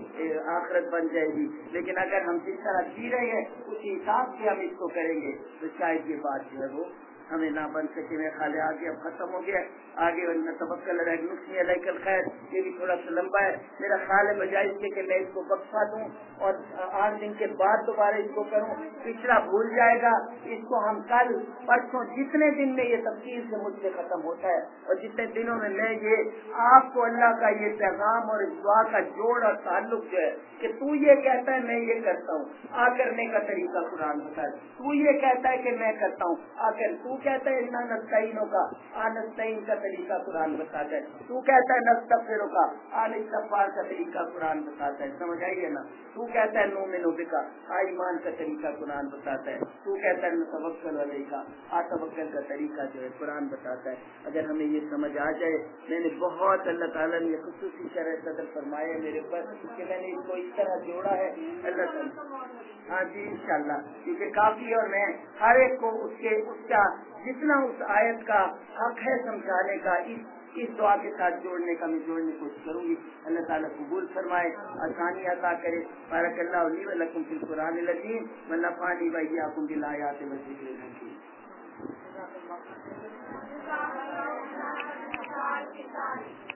آخرت بن جائے گی، لیکن اگر ہم جس طرح جی رہے ہیں اسی حساب سے ہم اس کو کریں گے تو شاید یہ بات جو ہے وہ ہمیں نہ بن سکے۔ میں خالی آگے اب ختم ہو گیا، آگے توکل نسمی علیک الخیر، یہ بھی تھوڑا سا لمبا ہے، میرا خیال ہے بجائے اس کے کہ میں اس کو وقفہ دوں اور 8 دن کے بعد دوبارہ اس کو کروں، پچھلا بھول جائے گا، اس کو ہم کل پرسوں جتنے دن میں یہ تفصیل سے مجھ سے ختم ہوتا ہے اور جتنے دنوں میں میں یہ آپ کو اللہ کا یہ پیغام اور اس دعا کا جوڑ اور تعلق جو ہے کہ تو یہ کہتا ہے میں یہ کرتا ہوں، آ کرنے کا طریقہ قرآن بتا ہے، تو یہ کہتا ہے کہ میں کرتا ہوں، آ کر تو کہتا ہے انا نستعینوں کا، نستعین کا طریقہ قرآن بتاتا ہے، تو کہتا ہے نستغفروں کا، استغفار کا طریقہ قرآن بتاتا ہے، سمجھ آئیے نا، تو کہتا ہے نؤمن بک، ایمان کا طریقہ قرآن بتاتا ہے، تو کہتا ہے نتوکل علیک کا، توکل کا طریقہ جو ہے قرآن بتاتا ہے۔ اگر ہمیں یہ سمجھ آ جائے، میں نے بہت اللہ تعالیٰ نے خصوصی شرح صدر فرمائے میرے اوپر کہ میں نے اس کو اس طرح جوڑا ہے اللہ تعالیٰ، ہاں جی انشاءاللہ، کیونکہ کافی، اور میں ہر ایک کو اس کا جتنا اس آیت کا حق ہے سمجھانے کا اس دعا کے ساتھ جوڑنے کی کوشش کروں گی. اللہ تعالیٰ قبول فرمائے، آسانی عطا کرے. بارک اللہ لی و لکم فی القرآن العظیم و نفعنی و ایاکم بالآیات والذکر الحکیم.